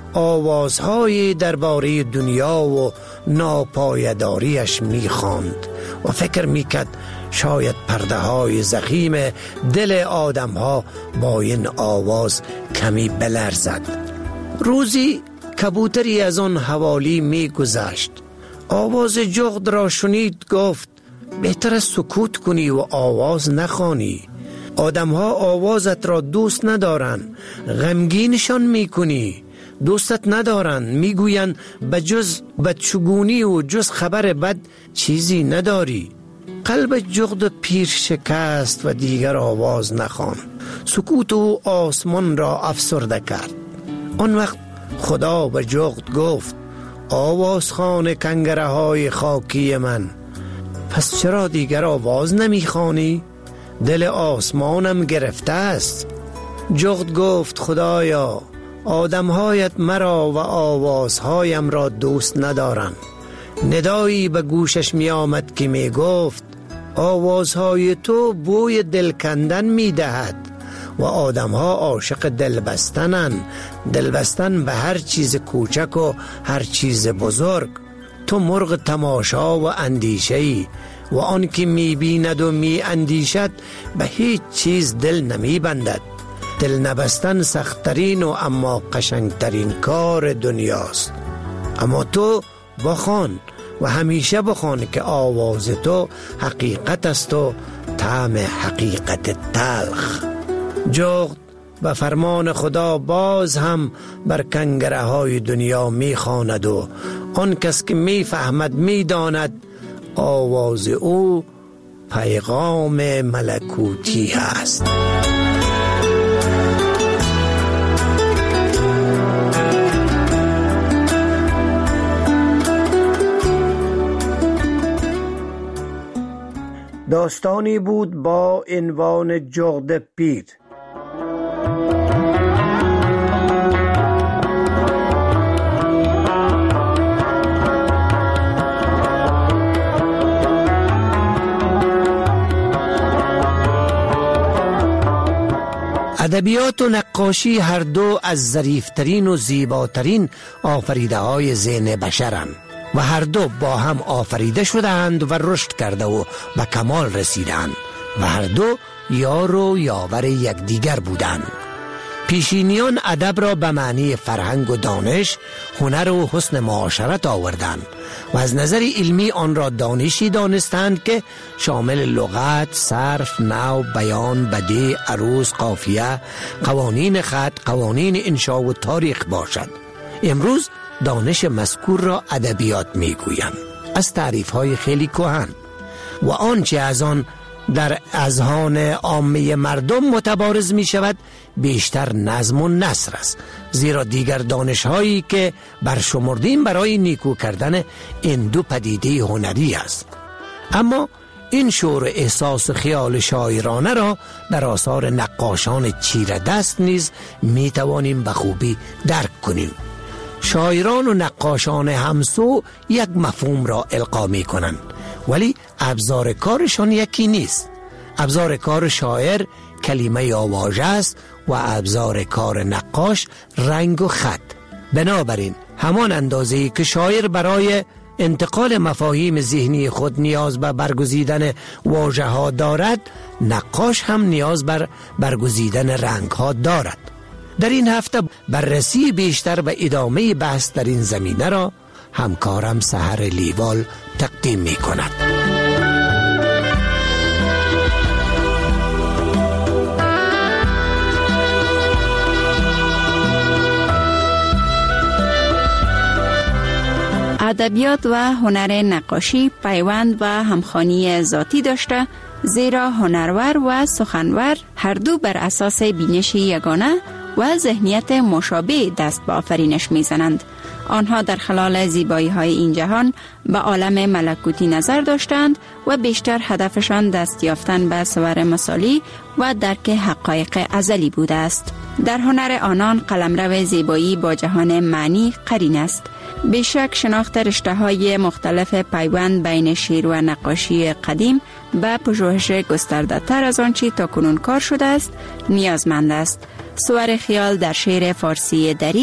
Speaker 11: آوازهای درباره دنیا و ناپایداریش می‌خواند و فکر می‌کرد شاید پرده های ضخیم دل آدم ها با این آواز کمی بلرزد. روزی کبوتری از آن حوالی می‌گذشت. آواز جغد را شنید، گفت بهتر سکوت کنی و آواز نخوانی. آدم ها آوازت را دوست ندارن، غمگینشان میکنی. دوستت ندارن، میگوین بجز بدشگونی و جز خبر بد چیزی نداری. قلب جغد پیر شکست و دیگر آواز نخوان. سکوت و آسمان را افسرده کرد. آن وقت خدا به جغد گفت آوازخوان کنگره های خاکی من، پس چرا دیگر آواز نمیخوانی؟ دل آسمانم گرفته است. جغد گفت خدایا، آدمهایت مرا و آوازهایم را دوست ندارم. ندایی به گوشش می آمد که می گفت آوازهای تو بوی دل کندن می دهد و آدمها عاشق دل بستنن، دل بستن به هر چیز کوچک و هر چیز بزرگ. تو مرغ تماشا و اندیشه‌ای و آن که می بیند و می اندیشد به هیچ چیز دل نمی بندد. دل نبستن سخت‌ترین و اما قشنگترین کار دنیاست. اما تو بخوان و همیشه بخوان که آواز تو حقیقت است و طعم حقیقت تلخ. جغد به فرمان خدا باز هم بر کنگره های دنیا می خواند و آن کس که می فهمد می داند آواز او پیغام ملکوتی است. داستانی بود با عنوان جغد پیر. ادبیات و نقاشی هر دو از ظریفترین و زیباترین آفریده های ذهن بشرند و هر دو با هم آفریده شدند و رشد کرده و به کمال رسیدند و هر دو یار و یاور یکدیگر بودند. پیشینیان ادب را به معنی فرهنگ و دانش، هنر و حسن معاشرت آوردند و از نظر علمی آن را دانشی دانستند که شامل لغت، صرف، نحو، بیان، بدیع، عروض، قافیه، قوانین خط، قوانین انشاء و تاریخ باشد. امروز دانش مذکور را ادبیات میگویند، از تعریف‌های خیلی کهن و آنچه از آن در اذهان عامه مردم متبارز می شود بیشتر نظم و نثر است، زیرا دیگر دانش‌هایی که برشمردیم برای نیکو کردن این دو پدیده هنری است. اما این شعور و احساس و خیال شاعرانه را در آثار نقاشان چیره دست نیز می توانیم به خوبی درک کنیم. شاعران و نقاشان همسو یک مفهوم را القا می کنند، ولی ابزار کارشان یکی نیست. ابزار کار شاعر کلمه یا واژه است و ابزار کار نقاش رنگ و خط. بنابراین همان اندازه‌ای که شاعر برای انتقال مفاهیم ذهنی خود نیاز به برگزیدن واژه ها دارد، نقاش هم نیاز بر برگزیدن رنگ ها دارد. در این هفته بررسی بیشتر و ادامه بحث در این زمینه را همکارم سحر لیوال تقدیم می کند.
Speaker 3: ادبیات و هنر نقاشی پیوند و همخوانی ذاتی داشته، زیرا هنرور و سخنور هر دو بر اساس بینش یگانه و ذهنیت مشابه دست به آفرینش میزنند. آنها در خلال زیبایی های این جهان به عالم ملکوتی نظر داشتند و بیشتر هدفشان دست یافتن به صور مثالی و درک حقایق ازلی بوده است. در هنر آنان قلمرو زیبایی با جهان معنی قرین است. بیشک شناخت رشته‌های مختلف پیوند بین شعر و نقاشی قدیم به پژوهش گسترده تر از آنچه تاکنون کار شده است نیازمند است. صور خیال در شعر فارسی دری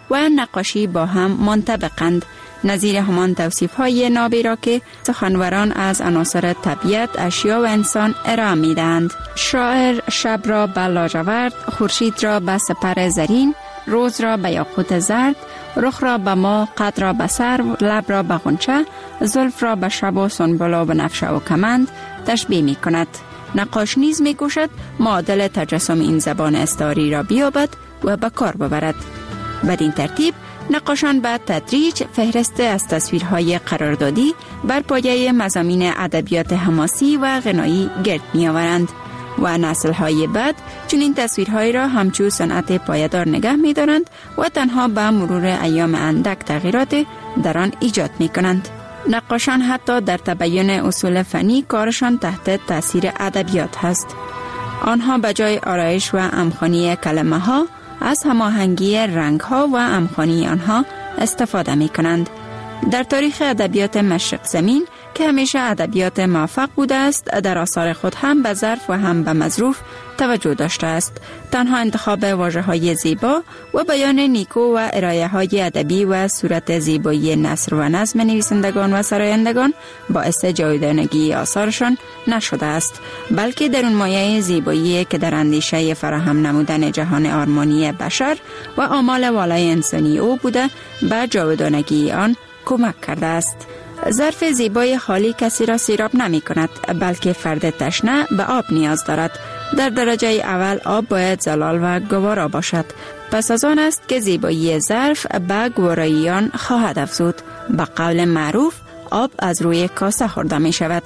Speaker 3: و نقاشی با هم منطبقند، نظیر همان توصیف های نابی را که سخنوران از عناصر طبیعت، اشیا و انسان ارائه می دهند. شاعر شب را به لاجورد، خورشید را به سپر زرین، روز را به یاقوت زرد، رخ را به ما، قد را به سرو، لب را به غنچه، زلف را به شب و سنبل و بنفشه و کمند تشبیه می کند. نقاش نیز می کوشد معادل تجسم این زبان استعاری را بیابد و به کار ببرد. بدین ترتیب نقاشان به تدریج فهرست از تصویرهای قراردادی بر پایه مضامین ادبیات حماسی و غنایی گرد می آورند و نسل‌های بعد چون این تصویرهای را همچون صنعت پایدار نگه می دارند و تنها به مرور ایام اندک تغییرات در آن ایجاد می کنند. نقاشان حتی در تبیین اصول فنی کارشان تحت تاثیر ادبیات هست. آنها به جای آرایش و امخانی کلمه ها از هماهنگی رنگ ها و امخانی آنها استفاده می کنند. در تاریخ ادبیات مشرق زمین که همیشه ادبیات موفق بوده است، در آثار خود هم به ظرف و هم به مظروف توجه داشته است. تنها انتخاب واژه‌های زیبا و بیان نیکو و ارائه های ادبی و صورت زیبایی نثر و نظم نویسندگان و سرایندگان باعث جاودانگی آثارشان نشده است، بلکه در اون مایه زیبایی که در اندیشه فراهم نمودن جهان آرمانی بشر و آمال والای انسانی او بوده به جاودانگی آن کمک کرده است. ظرف زیبای خالی کسی را سیراب نمی کند، بلکه فرد تشنه به آب نیاز دارد. در درجه اول آب باید زلال و گوارا باشد. پس از آن است که زیبایی ظرف به گواراییان خواهد افزود. به قول معروف آب از روی کاسه خورده می شود.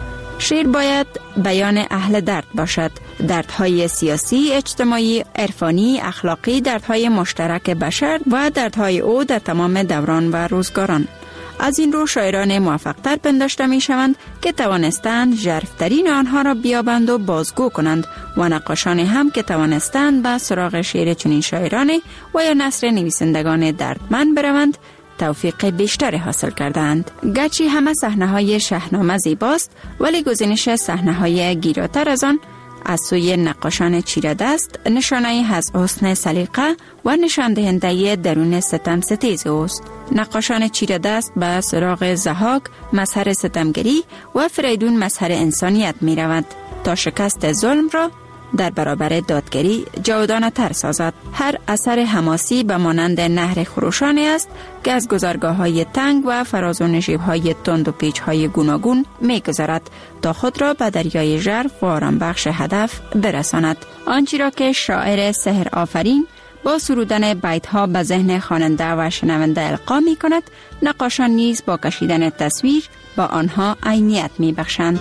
Speaker 3: شعر باید بیان اهل درد باشد. دردهای سیاسی، اجتماعی، عرفانی، اخلاقی، دردهای مشترک بشر و دردهای او در تمام دوران و روزگاران. از این رو شاعران موفق‌تر پنداشته می شوند که توانستند ژرف‌ترین آنها را بیابند و بازگو کنند و نقاشان هم که توانستند به سراغ شعر چنین شاعران و یا نثر نویسندگان دردمند بروند توفیق بیشتری حاصل کردند. گرچه همه صحنه‌های شاهنامه زیباست، ولی گزینش صحنه‌های گیراتر از آن از سوی نقاشان چیره دست نشانه از حسن سلیقه و نشان دهنده درون ستم ستیز اوست. نقاشان چیره دست به سراغ ضحاک مظهر ستمگری و فریدون مظهر انسانیت می روند تا شکست ظلم را در برابر دادگری جاودانه تر سازد. هر اثر حماسی به مانند نهر خروشانی است که از گذرگاه‌های تنگ و فراز و نشیب‌های تند و پیچ‌های گوناگون می‌گذرد تا خود را به دریای ژرف و آرامبخش هدف برساند. آنچه را که شاعر سحر آفرین با سرودن بیت‌ها به ذهن خواننده و شنونده القا می‌کند، نقاشان نیز با کشیدن تصویر با آنها عینیت می‌بخشند.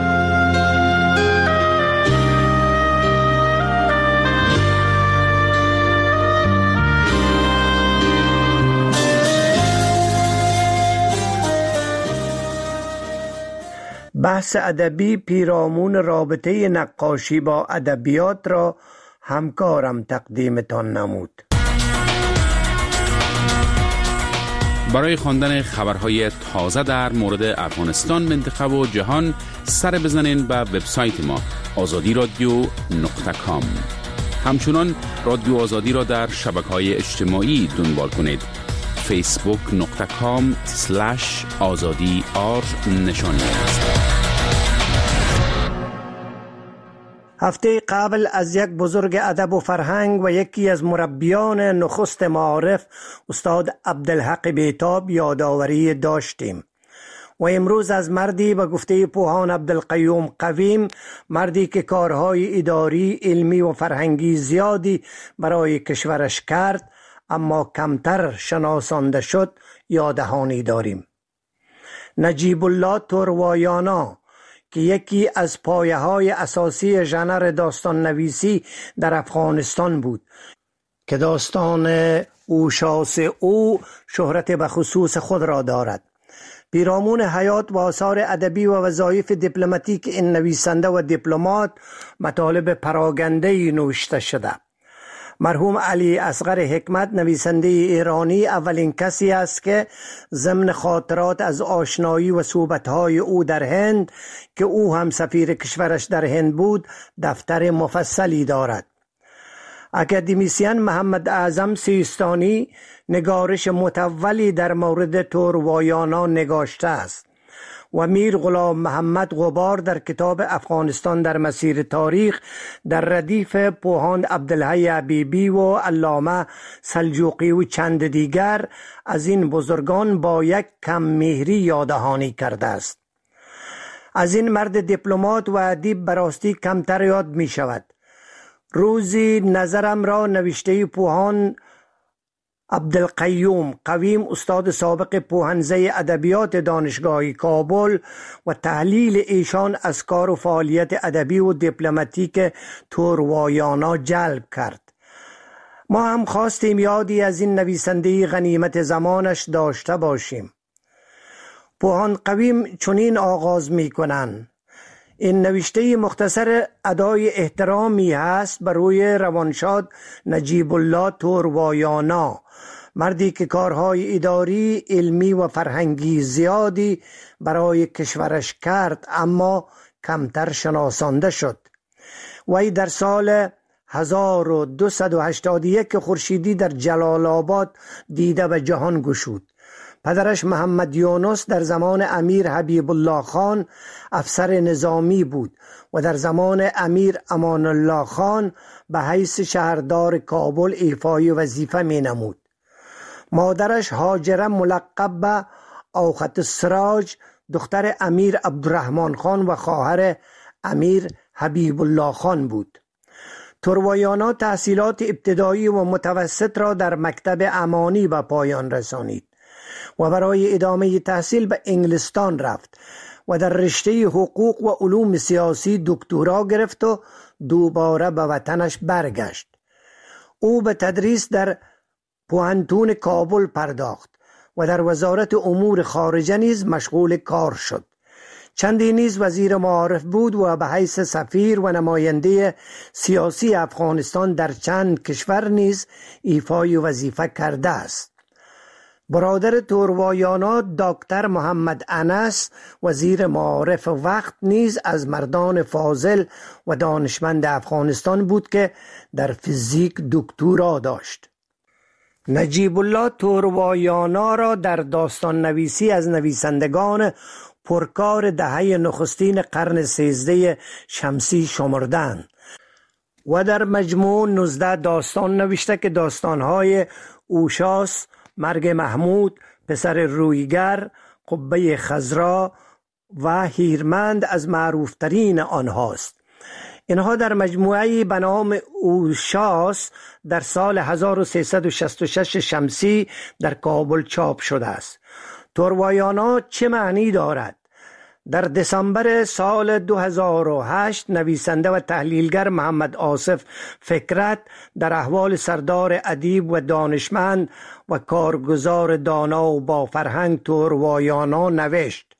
Speaker 11: بحث ادبی پیرامون رابطه نقاشی با ادبیات را همکارم تقدیمتان نمود.
Speaker 15: برای خواندن خبرهای تازه در مورد افغانستان، منطقه و جهان سر بزنین به وبسایت ما azadi.radio.com. همچنان رادیو آزادی را در شبکه‌های اجتماعی دنبال کنید. facebook.com/azadi_r نشانی است.
Speaker 11: هفته قبل از یک بزرگ ادب و فرهنگ و یکی از مربیان نخست معارف استاد عبدالحق بیتاب یادآوری داشتیم و امروز از مردی به گفته پوهان عبدالقیوم قویم، مردی که کارهای اداری، علمی و فرهنگی زیادی برای کشورش کرد اما کمتر شناسانده شد، یادهانی داریم. نجیب الله توروایانا که یکی از پایه‌های اساسی ژانر داستان نویسی در افغانستان بود که داستان اوشاس او شهرت به خصوص خود را دارد. پیرامون حیات و آثار ادبی و وظایف دیپلماتیک این نویسنده و دیپلمات مطالب پراگنده‌ای نوشته شده. مرحوم علی اصغر حکمت نویسنده ایرانی اولین کسی است که ضمن خاطرات از آشنایی و صحبت‌های او در هند که او هم سفیر کشورش در هند بود دفتر مفصلی دارد. اکادمیسین محمد اعظم سیستانی نگارش متولی در مورد توروایانا نگاشته است و میر غلام محمد غبار در کتاب افغانستان در مسیر تاریخ در ردیف پوهاند عبدالحی حبیبی و علامه سلجوقی و چند دیگر از این بزرگان با یک کم مهری یاددهانی کرده است. از این مرد دیپلمات و ادیب براستی کمتر یاد می شود. روزی نظرم را نوشته پوهاند عبدالقیوم قویم استاد سابق پوهنزه ادبیات دانشگاه کابل و تحلیل ایشان از کار و فعالیت ادبی و دیپلماتیک توروایانا جلب کرد. ما هم خواستیم یادی از این نویسنده غنیمت زمانش داشته باشیم. پوهاند قویم چنین آغاز می کنند: این نوشته مختصر ادای احترامی هست بر روی روانشاد نجیب الله توروایانا، مردی که کارهای اداری، علمی و فرهنگی زیادی برای کشورش کرد اما کمتر شناسانده شد. وی در سال 1281 خورشیدی در جلال آباد دیده به جهان گشود. پدرش محمد یونس در زمان امیر حبیب الله خان افسر نظامی بود و در زمان امیر امان الله خان به حیث شهردار کابل ایفای وظیفه می نمود. مادرش هاجره ملقب به اوخت السراج دختر امیر عبدالرحمن خان و خواهر امیر حبیب الله خان بود. توروایانا تحصیلات ابتدایی و متوسط را در مکتب امانی به پایان رسانید و برای ادامه تحصیل به انگلستان رفت و در رشته حقوق و علوم سیاسی دکترا گرفت و دوباره به وطنش برگشت. او به تدریس در پوهنتون کابل پرداخت و در وزارت امور خارجه نیز مشغول کار شد. چندی نیز وزیر معارف بود و به حیث سفیر و نماینده سیاسی افغانستان در چند کشور نیز ایفای وظیفه کرده است. برادر توروایانا دکتر محمد انس وزیر معارف وقت نیز از مردان فاضل و دانشمند افغانستان بود که در فیزیک دکترا داشت. نجیب الله توروایانا را در داستان نویسی از نویسندگان پرکار دهه نخستین قرن 13 شمسی شمردند و در مجموع 19 داستان نوشته که داستانهای اوشاس، مرگ محمود، پسر رویگر، قبه خضرا و هیرمند از معروفترین آنهاست. اینها در مجموعه‌ای به نام اوشاس در سال 1366 شمسی در کابل چاپ شده است. توروایانا چه معنی دارد؟ در دسامبر سال 2008 نویسنده و تحلیلگر محمد آصف فکرت در احوال سردار ادیب و دانشمند و کارگزار دانا و با فرهنگ توروایانا نوشت: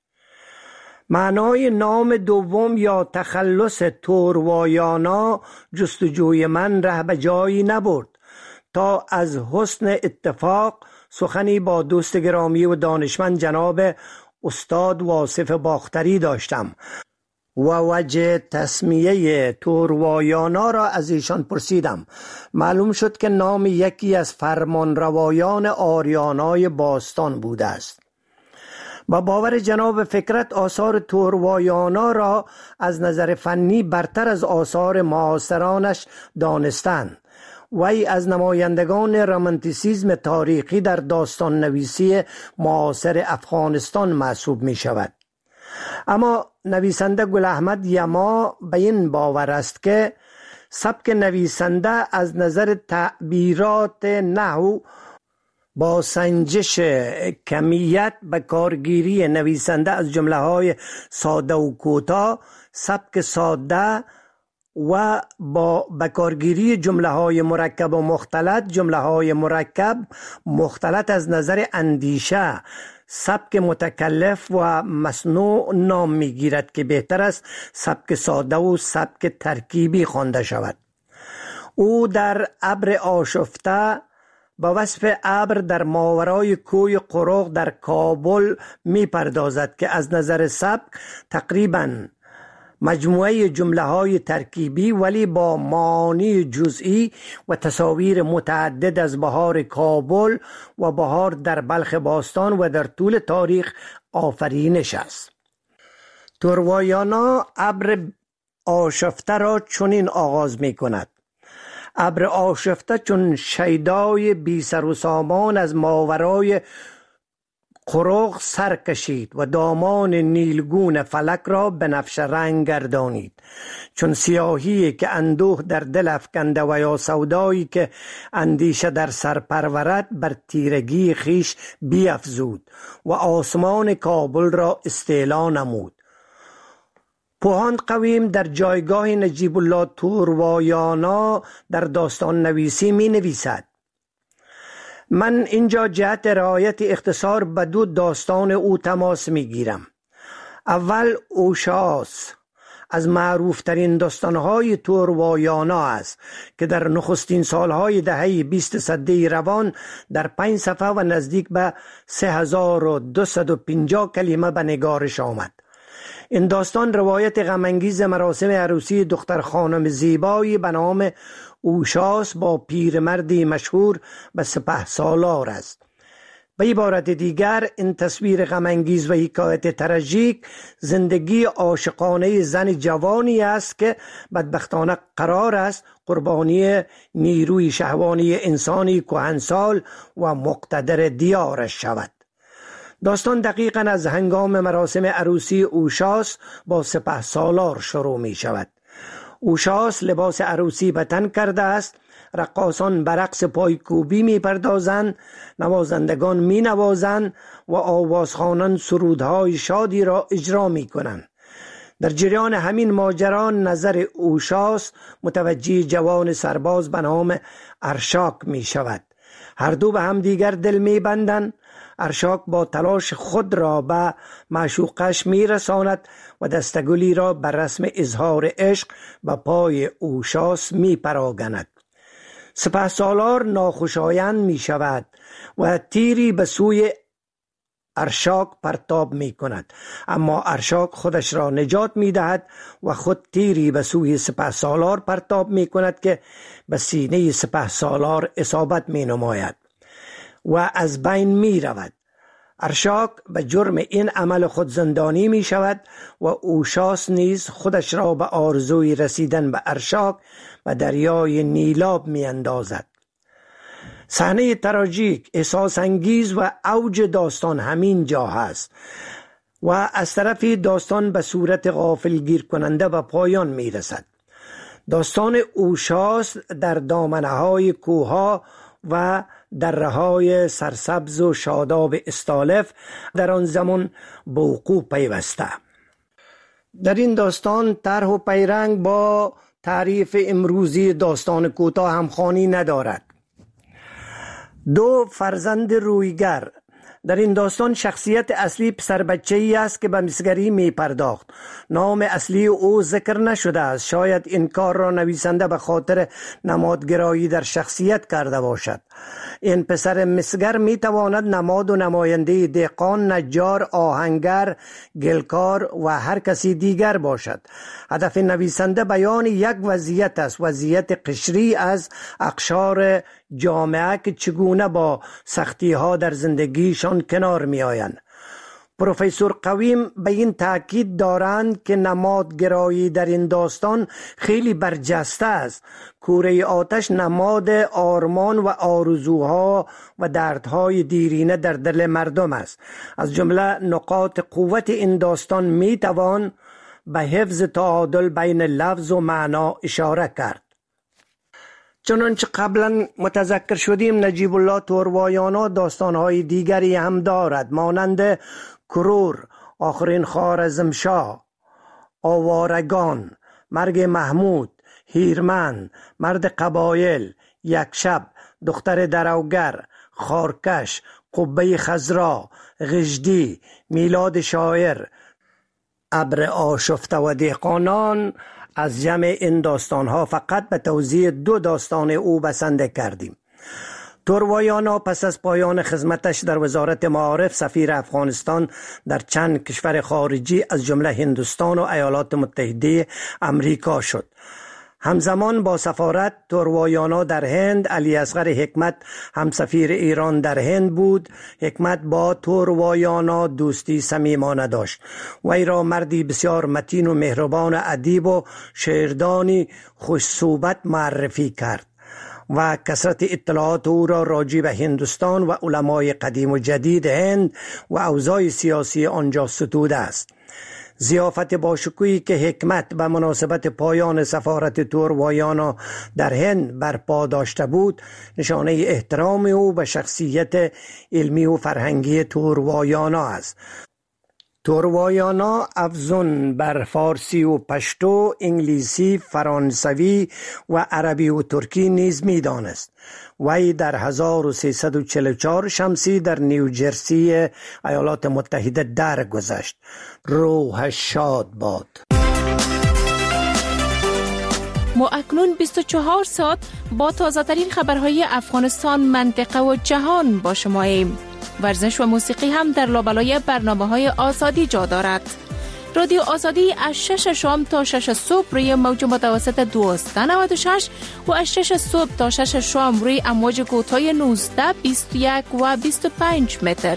Speaker 11: معنای نام دوم یا تخلص توروایانا جستجوی من ره به جایی نبرد تا از حسن اتفاق سخنی با دوست گرامی و دانشمند جناب استاد واصف باختری داشتم و وجه تسمیه توروایانا را از ایشان پرسیدم. معلوم شد که نام یکی از فرمانروایان آریانای باستان بوده است. با باور جناب فکرت آثار توروایانا را از نظر فنی برتر از آثار معاصرانش دانستند. وی از نمایندگان رمانتیسیزم تاریخی در داستان نویسی معاصر افغانستان محسوب می شود. اما نویسنده گل احمد یما به این باور است که سبک نویسنده از نظر تعبیرات نحو با سنجش کمیت به کارگیری نویسنده از جمله‌های ساده و کوتاه، سبک ساده و با بکارگیری جمله‌های مرکب و مختلط، جمله‌های مرکب مختلط از نظر اندیشه، سبک متکلف و مصنوع نام می‌گیرد که بهتر است سبک ساده و سبک ترکیبی خوانده شود. او در ابر آشفته با وصف ابر در ماورای کوی قروق در کابل می‌پردازد که از نظر سبک تقریباً مجموعه جمله های ترکیبی ولی با معانی جزئی و تصاویر متعدد از بهار کابل و بهار در بلخ باستان و در طول تاریخ آفرینش است. تورواریانا ابر آشفته را چنین آغاز می کند: ابر آشفته چون شیدای بی سر و سامان از ماورای قرق سر کشید و دامان نیلگون فلک را بنفش رنگ گردانید، چون سیاهی که اندوه در دل افکنده و یا سودایی که اندیشه در سر پرورد بر تیرگی خیش بیفزود و آسمان کابل را استیلا نمود. پوهان قویم در جایگاه نجیب الله تورواریانا در داستان نویسی می نویسد: من اینجا جهت رعایت اختصار به دو داستان او تماس می گیرم. اول اوشاس از معروفترین داستانهای تورواریانا است که در نخستین سالهای دهه 20 سده روان در 5 صفحه و نزدیک به 3250 کلمه به نگارش آمد. این داستان روایت غمانگیز مراسم عروسی دختر خانم زیبایی به نام اوشاس با پیرمردی مشهور به سپهسالار است. به عبارت دیگر این تصویر غمانگیز و حکایت تراژیک زندگی عاشقانه زن جوانی است که بدبختانه قرار است قربانی نیروی شهوانی انسانی کهنسال و مقتدر دیارش شود. داستان دقیقاً از هنگام مراسم عروسی اوشاس با سپهسالار شروع می شود. اوشاس لباس عروسی به تن کرده است، رقاصان به رقص پایکوبی می پردازند، نوازندگان می نوازند و آوازخوانان سرودهای شادی را اجرا می کنند. در جریان همین ماجرا نظر اوشاس متوجه جوان سرباز به نام ارشاک می شود. هر دو به هم دیگر دل می بندند. ارشاک با تلاش خود را به معشوقش می رساند و دستگلی را بر رسم اظهار عشق به پای اوشاس می پراگند. سپهسالار ناخوشایند می شود و تیری به سوی ارشاک پرتاب می کند، اما ارشاک خودش را نجات می دهد و خود تیری به سوی سپهسالار پرتاب می کند که به سینه سپهسالار اصابت می نماید و از بین می رود. ارشاک به جرم این عمل خود زندانی می شود و اوشاس نیز خودش را به آرزوی رسیدن به ارشاک و دریای نیلاب می اندازد. صحنه تراژیک، احساس انگیز و اوج داستان همین جا هست و از طرفی داستان به صورت غافلگیر کننده به پایان می رسد. داستان اوشاس در دامنه‌های کوه‌ها و دره‌های سرسبز و شاداب استالف در آن زمان به وقوع پیوسته. در این داستان طرح و پیرنگ با تعریف امروزی داستان کوتاه همخوانی ندارد. دو فرزند رویگر. در این داستان شخصیت اصلی پسر بچه‌ای است که به مسگری می پرداخت. نام اصلی او ذکر نشده است. شاید این کار را نویسنده به خاطر نمادگرایی در شخصیت کرده باشد. این پسر مسگر می تواند نماد و نماینده دهقان، نجار، آهنگر، گلکار و هر کسی دیگر باشد. هدف نویسنده بیان یک وضعیت است، وضعیت قشری از اقشار جامعه که چگونه با سختی ها در زندگیشان کنار می آیند. پروفسور قویم به این تاکید دارند که نمادگرایی در این داستان خیلی برجسته است. کوره آتش نماد آرمان و آرزوها و دردهای دیرینه در دل مردم است. از جمله نقاط قوت این داستان می توان به حفظ تعادل بین لفظ و معنا اشاره کرد. چنانچه قبلا متذکر شدیم، نجیب الله تورواریانا داستانهای دیگری هم دارد، مانند کرور، آخرین خوارزمشاه، آوارگان، مرگ محمود، هیرمن، مرد قبایل، یک شب، دختر دروگر، خارکش، قبه خضرا، غژدی، میلاد شاعر، ابر آشفته و دهقانان. از جمع این داستانها فقط به توضیح دو داستان او بسنده کردیم. توروایانا پس از پایان خدمتش در وزارت معارف سفیر افغانستان در چند کشور خارجی از جمله هندوستان و ایالات متحده امریکا شد. همزمان با سفارت توروایانا در هند، علی اصغر حکمت همسفیر ایران در هند بود. حکمت با توروایانا دوستی صمیمانه داشت. وی را مردی بسیار متین و مهربان، ادیب و شعردانی خوش صحبت معرفی کرد و کثرت اطلاعات او را راجع به هندوستان و علمای قدیم و جدید هند و اوضاع سیاسی آنجا ستوده است. ضیافت باشکوهی که حکمت به مناسبت پایان سفارت توروایانا در هند برپا داشته بود نشانه احترام او به شخصیت علمی و فرهنگی توروایانا است. توروایانا افزون بر فارسی و پشتو، انگلیسی، فرانسوی و عربی و ترکی نیز می‌دانست. وی در 1344 شمسی در نیوجرسی ایالات متحده درگذشت. روحش شاد باد.
Speaker 12: ما اکنون 24 ساعت با تازه‌ترین خبرهای افغانستان، منطقه و جهان با شماییم. ورزش و موسیقی هم در لابلای برنامه‌های آزادی جا دارد. رادیو آزادی از 6 شام تا 6 صبح روی موج متوسط 1296 و از 6 صبح تا 6 شام روی امواج کوتاه 19، 21 و 25 متر.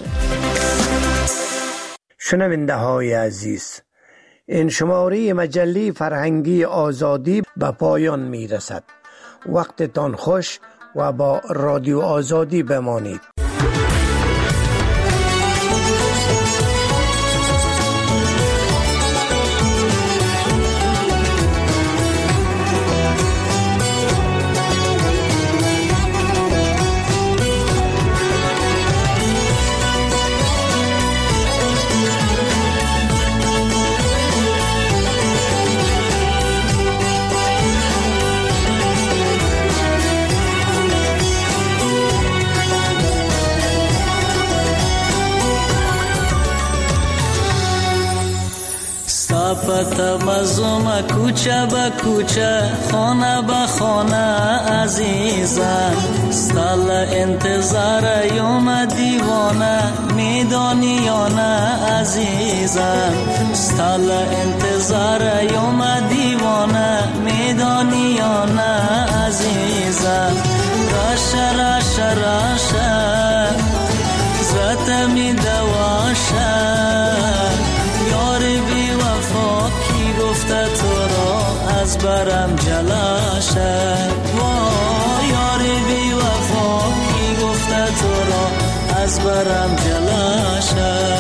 Speaker 11: شنونده های عزیز، این شماره مجله فرهنگی آزادی به پایان می رسد. وقتتان خوش و با رادیو آزادی بمانید.
Speaker 4: پتا مزوم کوچه با کوچه، خانه با خانه عزیزم، ستال انتظار یوم دیوانه، میدانی یا نه عزیزم، ستال انتظار یوم دیوانه، میدانی یا نه عزیزم. راشه راشه راشه زرت می دواشه، یاری بی وفا کی گفته تو را از برم جلاشه، یاری بی وفا کی گفته تو را از برم جلاشه.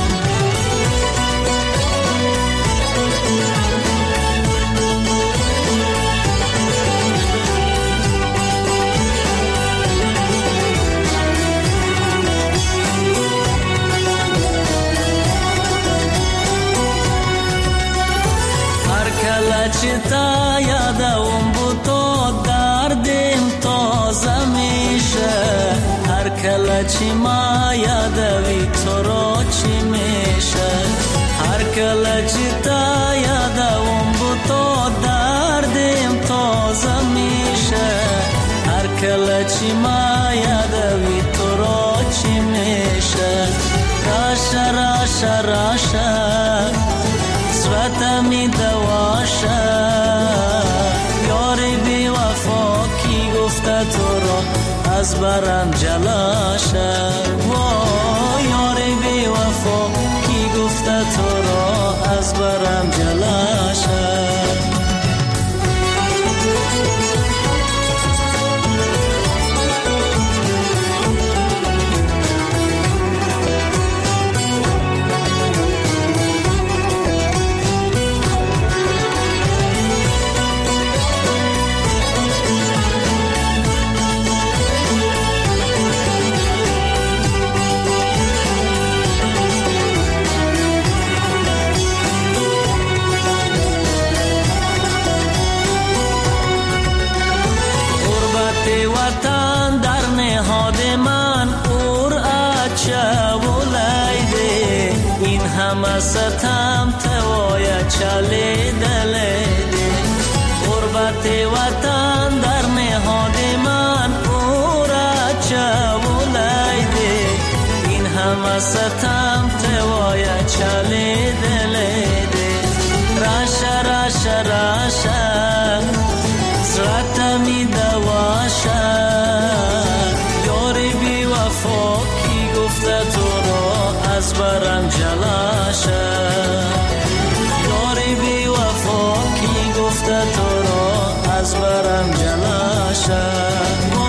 Speaker 4: چتا یادم بود تو دردم تازه میشه، هر کله چی ما یادوی تو را چی میشه، هر کله چتا یادم بود تو دردم تازه میشه، هر کله چی ما یادوی تو را چی میشه. راشه راشه راشه زرت می دواشه، یاری بی وفا کی گفته تو را از برم جلاشه، یاری بی وفا کی گفته تو را از برم جلاشه. وطن در نهاد من اور اچه ولیده، این همه ستم توای چلی دلیده، غربت وطن در نهاد من اور اچه ستم توای چلی دلیده راشه راشه راشه زرتمی دواشا یاری بی وفا کی گفته تو را از برم جلاشه یاری بی وفا کی گفته تو را از برم جلاشه